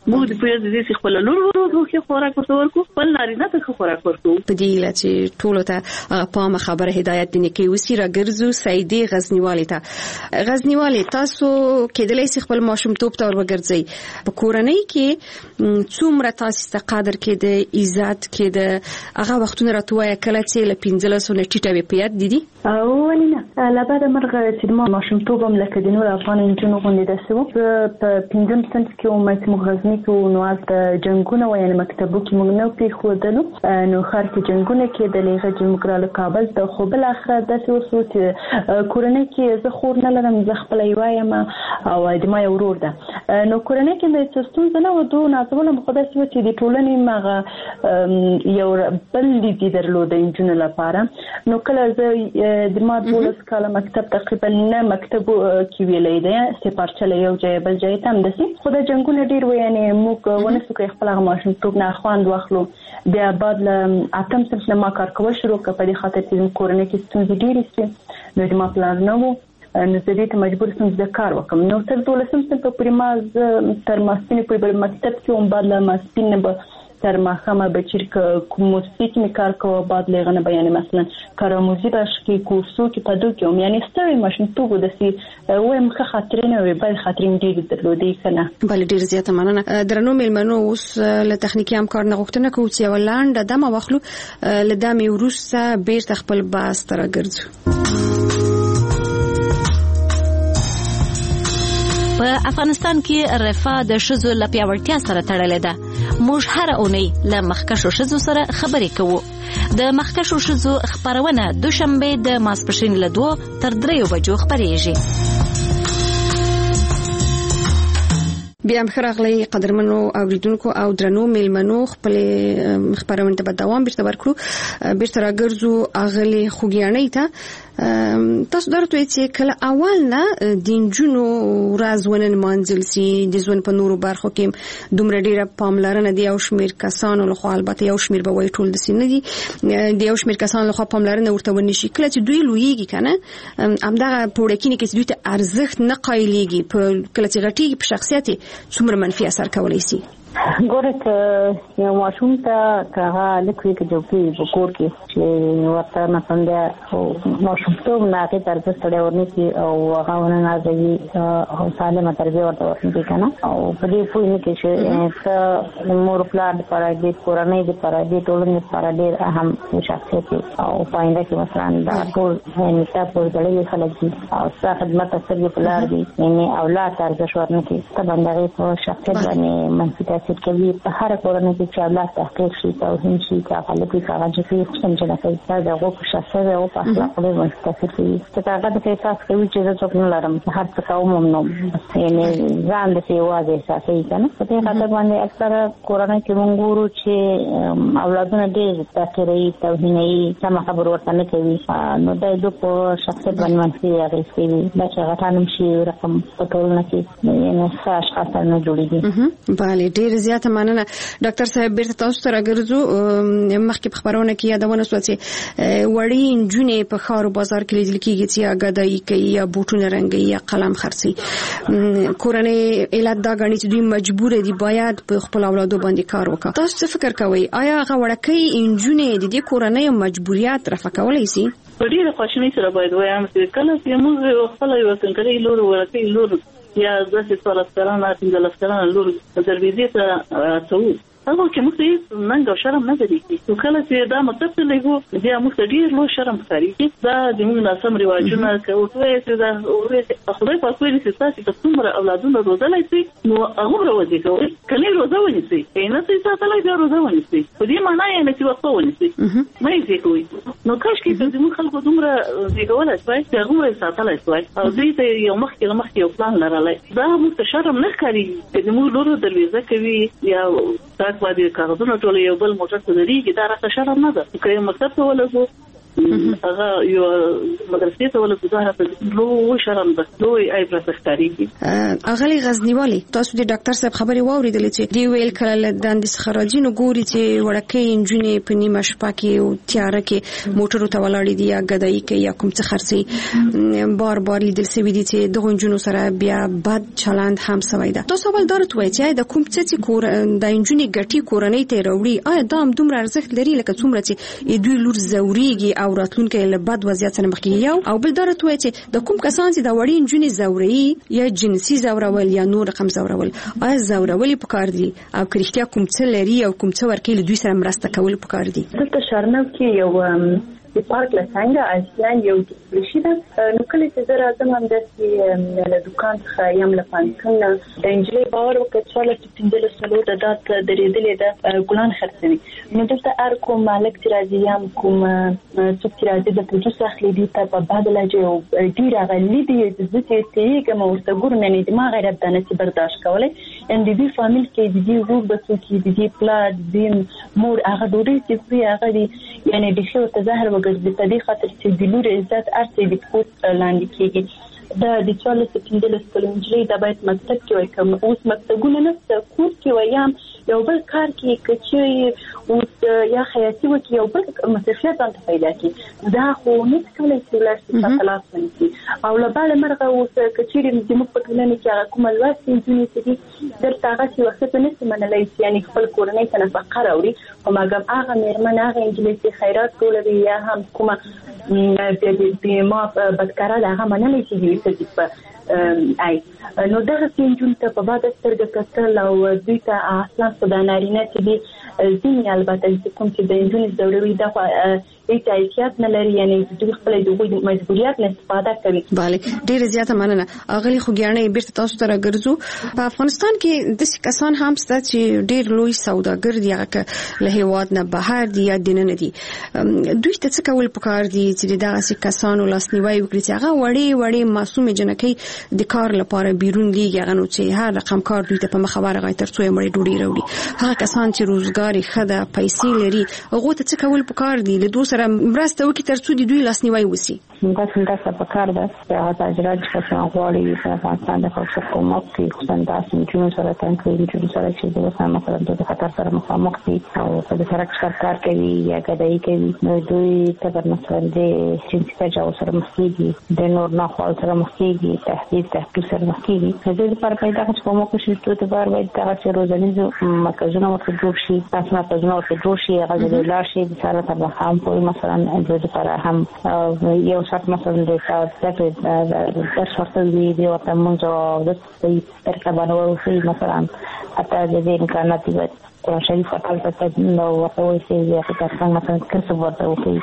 موږ د پیاز دې خپل لور ورو کې خوراک ورکو بل نارینه ته خوراک ورکو په دې لچې ټولو ته پام خبره هدایت دي کې وسیره ګرځو سیدی غزنیوالي ته غزنیوالي تاسو کېدلای شي خپل ماشومتوب ته ورګرځي په کورنۍ کې څومره تاسو ته قادر کې د عزت کې د هغه وختونه راتوي کله چې ل پنځلس نه ټیټه په یاد دي او ولینا لا بعد مرغه چې ما ماشومتوب هم لکه د نور افغان انجونو غونډې دسو په پنځم صنف کې او مې مغزنی کې نو از جنگونه وایي مکتبو کې موږ نو په خودلو نو خار کې جنگونه کې د لغه جمهوریت کابل ته خو بل اخر د اوسو چې کورنۍ کې زه خور نه لرم زه خپل وایم او د ما ورور ده نو کورنۍ کې د څستون زنه و دوه نازول مقدس و چې د ټولنې مغه یو بل دي درلود انجونو لپاره نو کله زه د ما دولس کاله مکتب تقریبا نه مکتب کې ویلې ده سپارچل یو ځای بل ځای ته هم دسي خو د جنگونه ډیر و یعنی موږ ونه سو خپل ماشوم ټوب نه خواند واخلو بیا بعد له اتم صنف نه ما کار کول شروع کړ په دې خاطر چې کورنۍ کې ستونزې ډېرې شي نو ما پلان نه وو نو زه دې ته مجبور شوم چې کار وکم نو تر دولسم صنف پورې ما تر ماستینې پورې مکتب کې هم بعد له ماستینې به تر ماخامه بچیر که موسیقی می کار کوه بعد لیغنه بیانی مثلا کارآموزی باش که کورسو که پدو که هم یعنی ستوی ماشین تو بودسی وی مخه خاطرین وی باید خاطرین دیر درلوده کنه بله دیر زیاده مننه درنو میلمنو اوس لتخنیکی هم کار نغوکتنه که اوچی اولان دم واخلو لدامی وروس بیر تخپل باز ترا گرزو په افغانستان کې رفاه د ښځو له پیاوړتیا سره تړلې ده. موږ هره اونۍ له مخکښو ښځو سره خبرې کوو. د مخکښو ښځو خپرونه دوشنبه د ماسپښین له دوه تر دریو بجو خپرېږي. بیا هم خراغلی قدرمنو اوریدونکو او درنو میلمنو خپل خبرونه ته دوام بیرته ورکړو بیرته راګرځو اغلی خوګیانې ته تاسو درته چې کله اول نه دینجونو رازونه منځل سي د ځون په نورو برخو کې دومره ډیره پاملرنه دی او شمیر کسانو له خو البته یو شمیر به وای ټول د سینې دي د یو شمیر کسانو له خو پاملرنه ورته ونشي کله چې دوی لویږي کنه همدغه پوړکینه کې دوی ته ارزښت نه قایلیږي په کله چې غټي په شخصیت څومره منفي اثر کولای شي. ګوره که یو ماشوم ته هغه لکوي کې جوړي په کور کې چې ورته مثلا ماشومتوب نه هغې ته ارزښت ډېر ورنکړي او هغه ونه نازوي او سالمه تربیه ورته ورکړي که نه او په دې پوه نه کړي چې ته د مور پلار دپاره د کورنۍ دپاره د ټولنې دپاره ډېر اهم شخصیت دی او په آینده کې مثلا دا ټول نصاب پورې تړلي خلک دي او ستا خدمت سترګې په لار دي یعنې اولاد ته ارزښت ورنکړي ته به د هغې په شخصیت باندې منفي تاثیر کوي په هر کورنۍ کې چې اولاد تحقیق شي توهین شي چې هغه لکه هغه چې خو سمجنه کوي دا د هغو په شخصیت او په اخلاق باندې منفي تاثیر کوي چې هغه د احساس کوي چې زه څوک نه لرم هر څه کوم هم نو یعنې ځان داسې یوازې احساسوي که نه په دې خاطر باندې اکثره کورنۍ کې موږ ګورو چې اولادونه ډېر تحقیروي توهینوي سمه خبره ورته نه کوي نو دا د په شخصیت باندې منفي اغېز کوي دا چې غټان هم شي رقم په ټولنه کې یعنې ښه اشخاص نه جوړېږي. بله ډېر زیاته مننه ډاکټر صاحب بیرته تاسو ته راګرځو مخکې په خبرونه کې یادونه شوه چې وړې نجونې په ښار او بازار کې لیدل کېږي چې یا ګدایي کوي یا بوټونه رنګوي یا قلم خرڅوي کورنۍ علت دا ګڼي چې دوی مجبور دي باید په خپل اولادو باندې کار وکړي. تاسو څه فکر کوئ آیا هغه وړکۍ نجونې د دې کورنۍ مجبوریت رفع کولی شي؟ په ډېره خواشینۍ سره باید وایم چې کله چې موږ خپله یوه کنکرۍ لور وړکۍ لور یا داسې څوارلس کلنه پنځلس کلنه لور دروازې ته اچوو هغه کې موږ ته ننګ او شرم نه درېږي نو کله چې دا مطلب ته لګو بیا موږ ته ډېر لوی شرم ښکارېږي دا د موږ ناسم رواجونه که ووایې چې دا خدای پاک ویلي چې تاسې که څومره اولادونه روزلی شئ نو هغومره وظیفه کوئ که نه روزه ونیسئ که یې نه شئ ساتلی بیا روزه ونیسئ په دې معنا یې نه چې وقفه ونیسئ مه یې زیږوئ نو کاشکې که زموږ خلکو دومره زیږولی شوای چې هغومره یې ساتلی شوای او دوی ته یو مخکې له مخکې یو پلان لرلی دا موږ ته شرم نه ښکارېږي چې زموږ لورو درویزه کوي یا تاک باندې کاغذونه ټول یو بل موټر ته درېږي دا راته شرم نه ده که یو مکتب ته ولګو هغه یو مدرسې ته ولې ځای راځي لو شرم بس لو ایبره ستاريږي اغلی غزنیوالي تاسو د ډاکټر صاحب خبري واوریدلې چې دی ویل کله د اندیس خراجینو ګوري چې وړکې انجونې په نیمه شپه کې او تیار کې موټر ته ولاړې دي یا غدای کې یا کوم څه خرسي بار بار لیدل سوي دي چې د انجونو سره بیا بد چلند هم سوي ده. تاسو ول درته وایي چې د کوم څه چې کور د انجونې ګټي کورنۍ ته وروړي آیا دا هم دومره ارزښت لري لکه څومره چې دوی لور زوريږي او راتلونکي له بد وضعیت سره مخ کیږي یو او بل درته وایي چې د کوم کسان چې د وړي انجونې زوري یا جنسي زورول یا نور رقم زورول آیا زورول په کار دي او کریختیا کوم څه لري او کوم څه ورکې له دوی سره مرسته کول په کار دي. دلته شرنو کې یو د پارک له څنګه اصلان یو ډیسپلیشي ده نو کله چې زه راځم هم داسې له دوکان څخه یم له پانکن د انجلۍ باور وکړه چې څوله چې پنځلس څلور د دات درېدلې ده ګلان خرڅوي نو دلته هر کوم مالک چې راځي یم کوم څوک چې راځي د پروجوس اخلي دي ته په بدله چې ډېر غلي دي زه چې تېږم ورته ګورم یعنې د ما غیرت ده نشي برداشت کولی ان د دې فامیل کې د دې ورور بچو کې د دې پلار د دې مور هغه ډوډۍ چې خوري هغه دي یعنې د ښه ورته زهر وګرځي په دې خاطر چې د لور عزت ارڅې د کوټ لاندې کېږي دا د څوارلس پنځلس کلو نجلۍ دا باید مکتب کې وای کوم اوس مکتبونه نشته کور کې وایم یو بل کار کې کچې اوس یا خیاطي وکي یو بل مسافرت ته پیدا کی دا خو نه کولای شي لاسته خلاص ونی او له بل مرغه اوس کچې د موږ په ټولنه کې هغه کوم لوستي انجونې چې درته هغه چې وخت نه سي منلای یعنی خپل کورنۍ ته نفقه راوړي او مګم هغه مېرمن هغه انجلۍ چې خیرات کولوي یا هم کومه د ما بدکاره هغه منلای شي چې په ای نو دغه سینجون ته په بعد سترګه کتل او دوی ته اصلا په دانارینه کې دي ځینې البته چې کوم چې د انجونې ضروري ده هیڅ احتیاط نه لري یعنی دوی خپل د مجبوریت نه استفاده کوي. bale ډیر زیاته مننه اغلی خوګیانه بیرته تاسو ته راګرځو په افغانستان کې د کسان هم ست چې ډیر لوی سوداګر دي هغه له هیواد نه بهر دي یا دین نه دي دوی ته څه کول پکار دي چې دغه کسانو لاسنیوي وکړي چې هغه وړي وړي معصومه جنکې د کار لپاره بیرون لیږي هغه نو چې هر رقم کار دوی ته په مخابره غي ترڅو یې مړي ډوډۍ راوړي هغه کسان چې روزګار خدا پیسې لري هغه ته څه کول پکار دي له دوی سره مرسته وکړي ترڅو د دوی لاسنیوي وسی. دا څنګه په کار ده چې هغه تاجرات چې څنګه غواړي په افغانستان د حکومت کې څنګه سنجونو سره تنګي چې سره چې د وسامه سره د خطر سره مخامخ دي او په سرک سرکار کوي یا غدای کوي نو دوی ته په مثلا د جنسي تجاوز سره مخ کیږي د نور نه خپل سره مخ کیږي تهدید تهدید سره مخ کیږي د دې لپاره پیدا چې کومه کوشش ته د بار باید دا چې روزانه مرکزونه ورته جوړ شي تاسو نه پزنه ورته جوړ شي هغه د لاشي د سره تر هم په مثلا د لپاره هم یو شرط مثلا د تاسو د شرط دی دی او تاسو د دې ترکبانو ورسې مثلا حتی د دې امکانات دي چې شریف فعال ته نو ورته وایي چې تاسو مثلا کسب ورته وکړي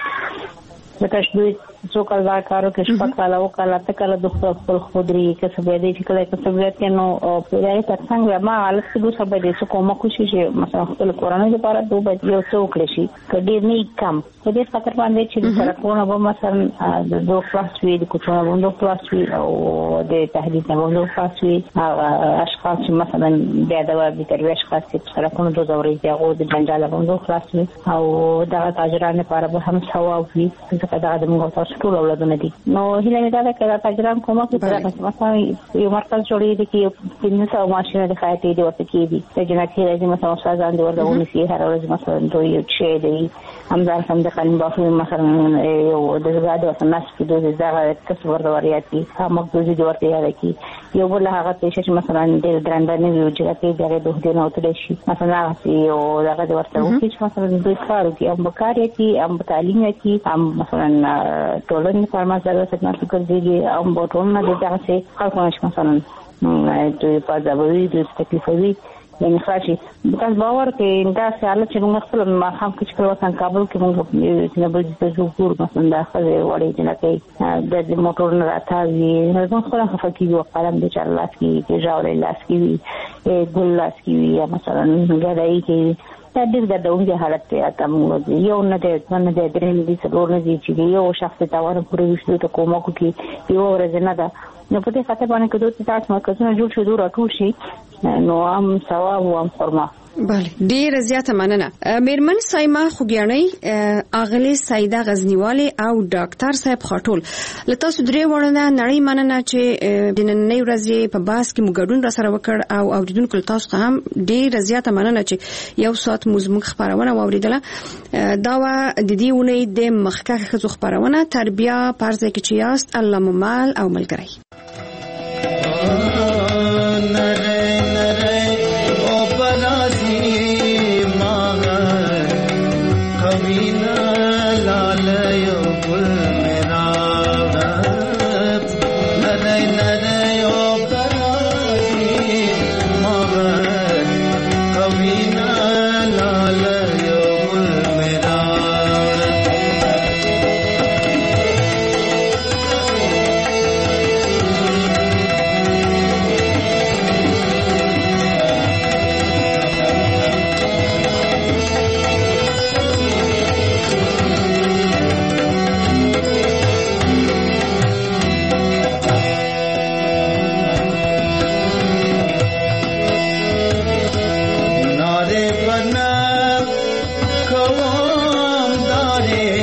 د تشبيه څو کله کارو کې شپږ کاله او کله ته کله د خپل خودري کسب دی چې کله کسب دی نو په دې تر څنګه ما حالت کې دوه سبب دي چې کومه کوشش مثلا خپل کورونه لپاره دوه به یو څو کړی شي کډیر نه کم په دې خاطر باندې چې سرکونه به مثلا د دوه کلاس وی د کوڅه باندې دوه کلاس وی او د تهدید نه دوه کلاس وی اشخاص چې مثلا د دوا د ترویج خاص چې سرکونه دوه ډوري دي او د جنجال باندې دوه کلاس وی او دا تاجرانه لپاره به هم ثواب وي ځکه دا د موږ ټول اولادونه دي نو هیله مې دا ده چې تاجران کومه کوي مثلا یو مرکز جوړېږي چې په نسو ماشینه د خایتي دی ورته کېږي د جناتي راځي مثلا استادان دی ورته ونیسي هر ورځ مثلا دوی یو شی دی همدار هم د قلم بافي مثلا یو د زړه د ناس په دوی ځای کس ورته ورياتي هم دوی دی ورته یاد کی یو بل هغه چې مثلا د درنده نه ویو چې دغه دوه دی نو تل شي مثلا یو دغه ورته وکړي چې مثلا دوی کار کوي هم بکاري کی هم تعلیم کی هم مثلا ټولنې فرمازه ستنه کوي او بوتونه د دغه څه خلک مثلا دوی په ځابوي د تکلیفوي یعنی خاصی بکاز باور کې دا سیاله چې موږ خپل ما هم کې کړو څنګه کابل کې موږ چې نه بل د جوړ مثلا دا خزه وړي چې نه کوي د موټر نه راځي نه څنګه خپل خفقي یو قلم د چار لاس کې چې جوړې لاس کې ګل لاس کې مثلا غړای کې دا د دغه حالت ته اتم یو نه د نه د درې دي څلور نه دي چې یو شخص ته ور پورې وشته ته کومه کوي یو ورځ نه ده نو په دې خاطر باندې کډو چې تاسو مرکزونه جوړ شو راټول شي نو هم ثواب او هم خرما بله ډیر زیاته مننه. میرمن سایما خوګیانۍ، اغلی سیده غزنیواله او ډاکټر صاحب خاطول، لته سودري ورنه نړۍ مننه چې د نن ورځې په باس کې مګډون را سره وکړ او اوریدونکو تاسو ته هم ډیر زیاته مننه چې یو ساعت موږ خبرونه واوریدله. دا و د دې ونې د مخکخه خزو خبرونه تربیه پرځه کې چې یاست الله ممال او ملګری. Come on, darling.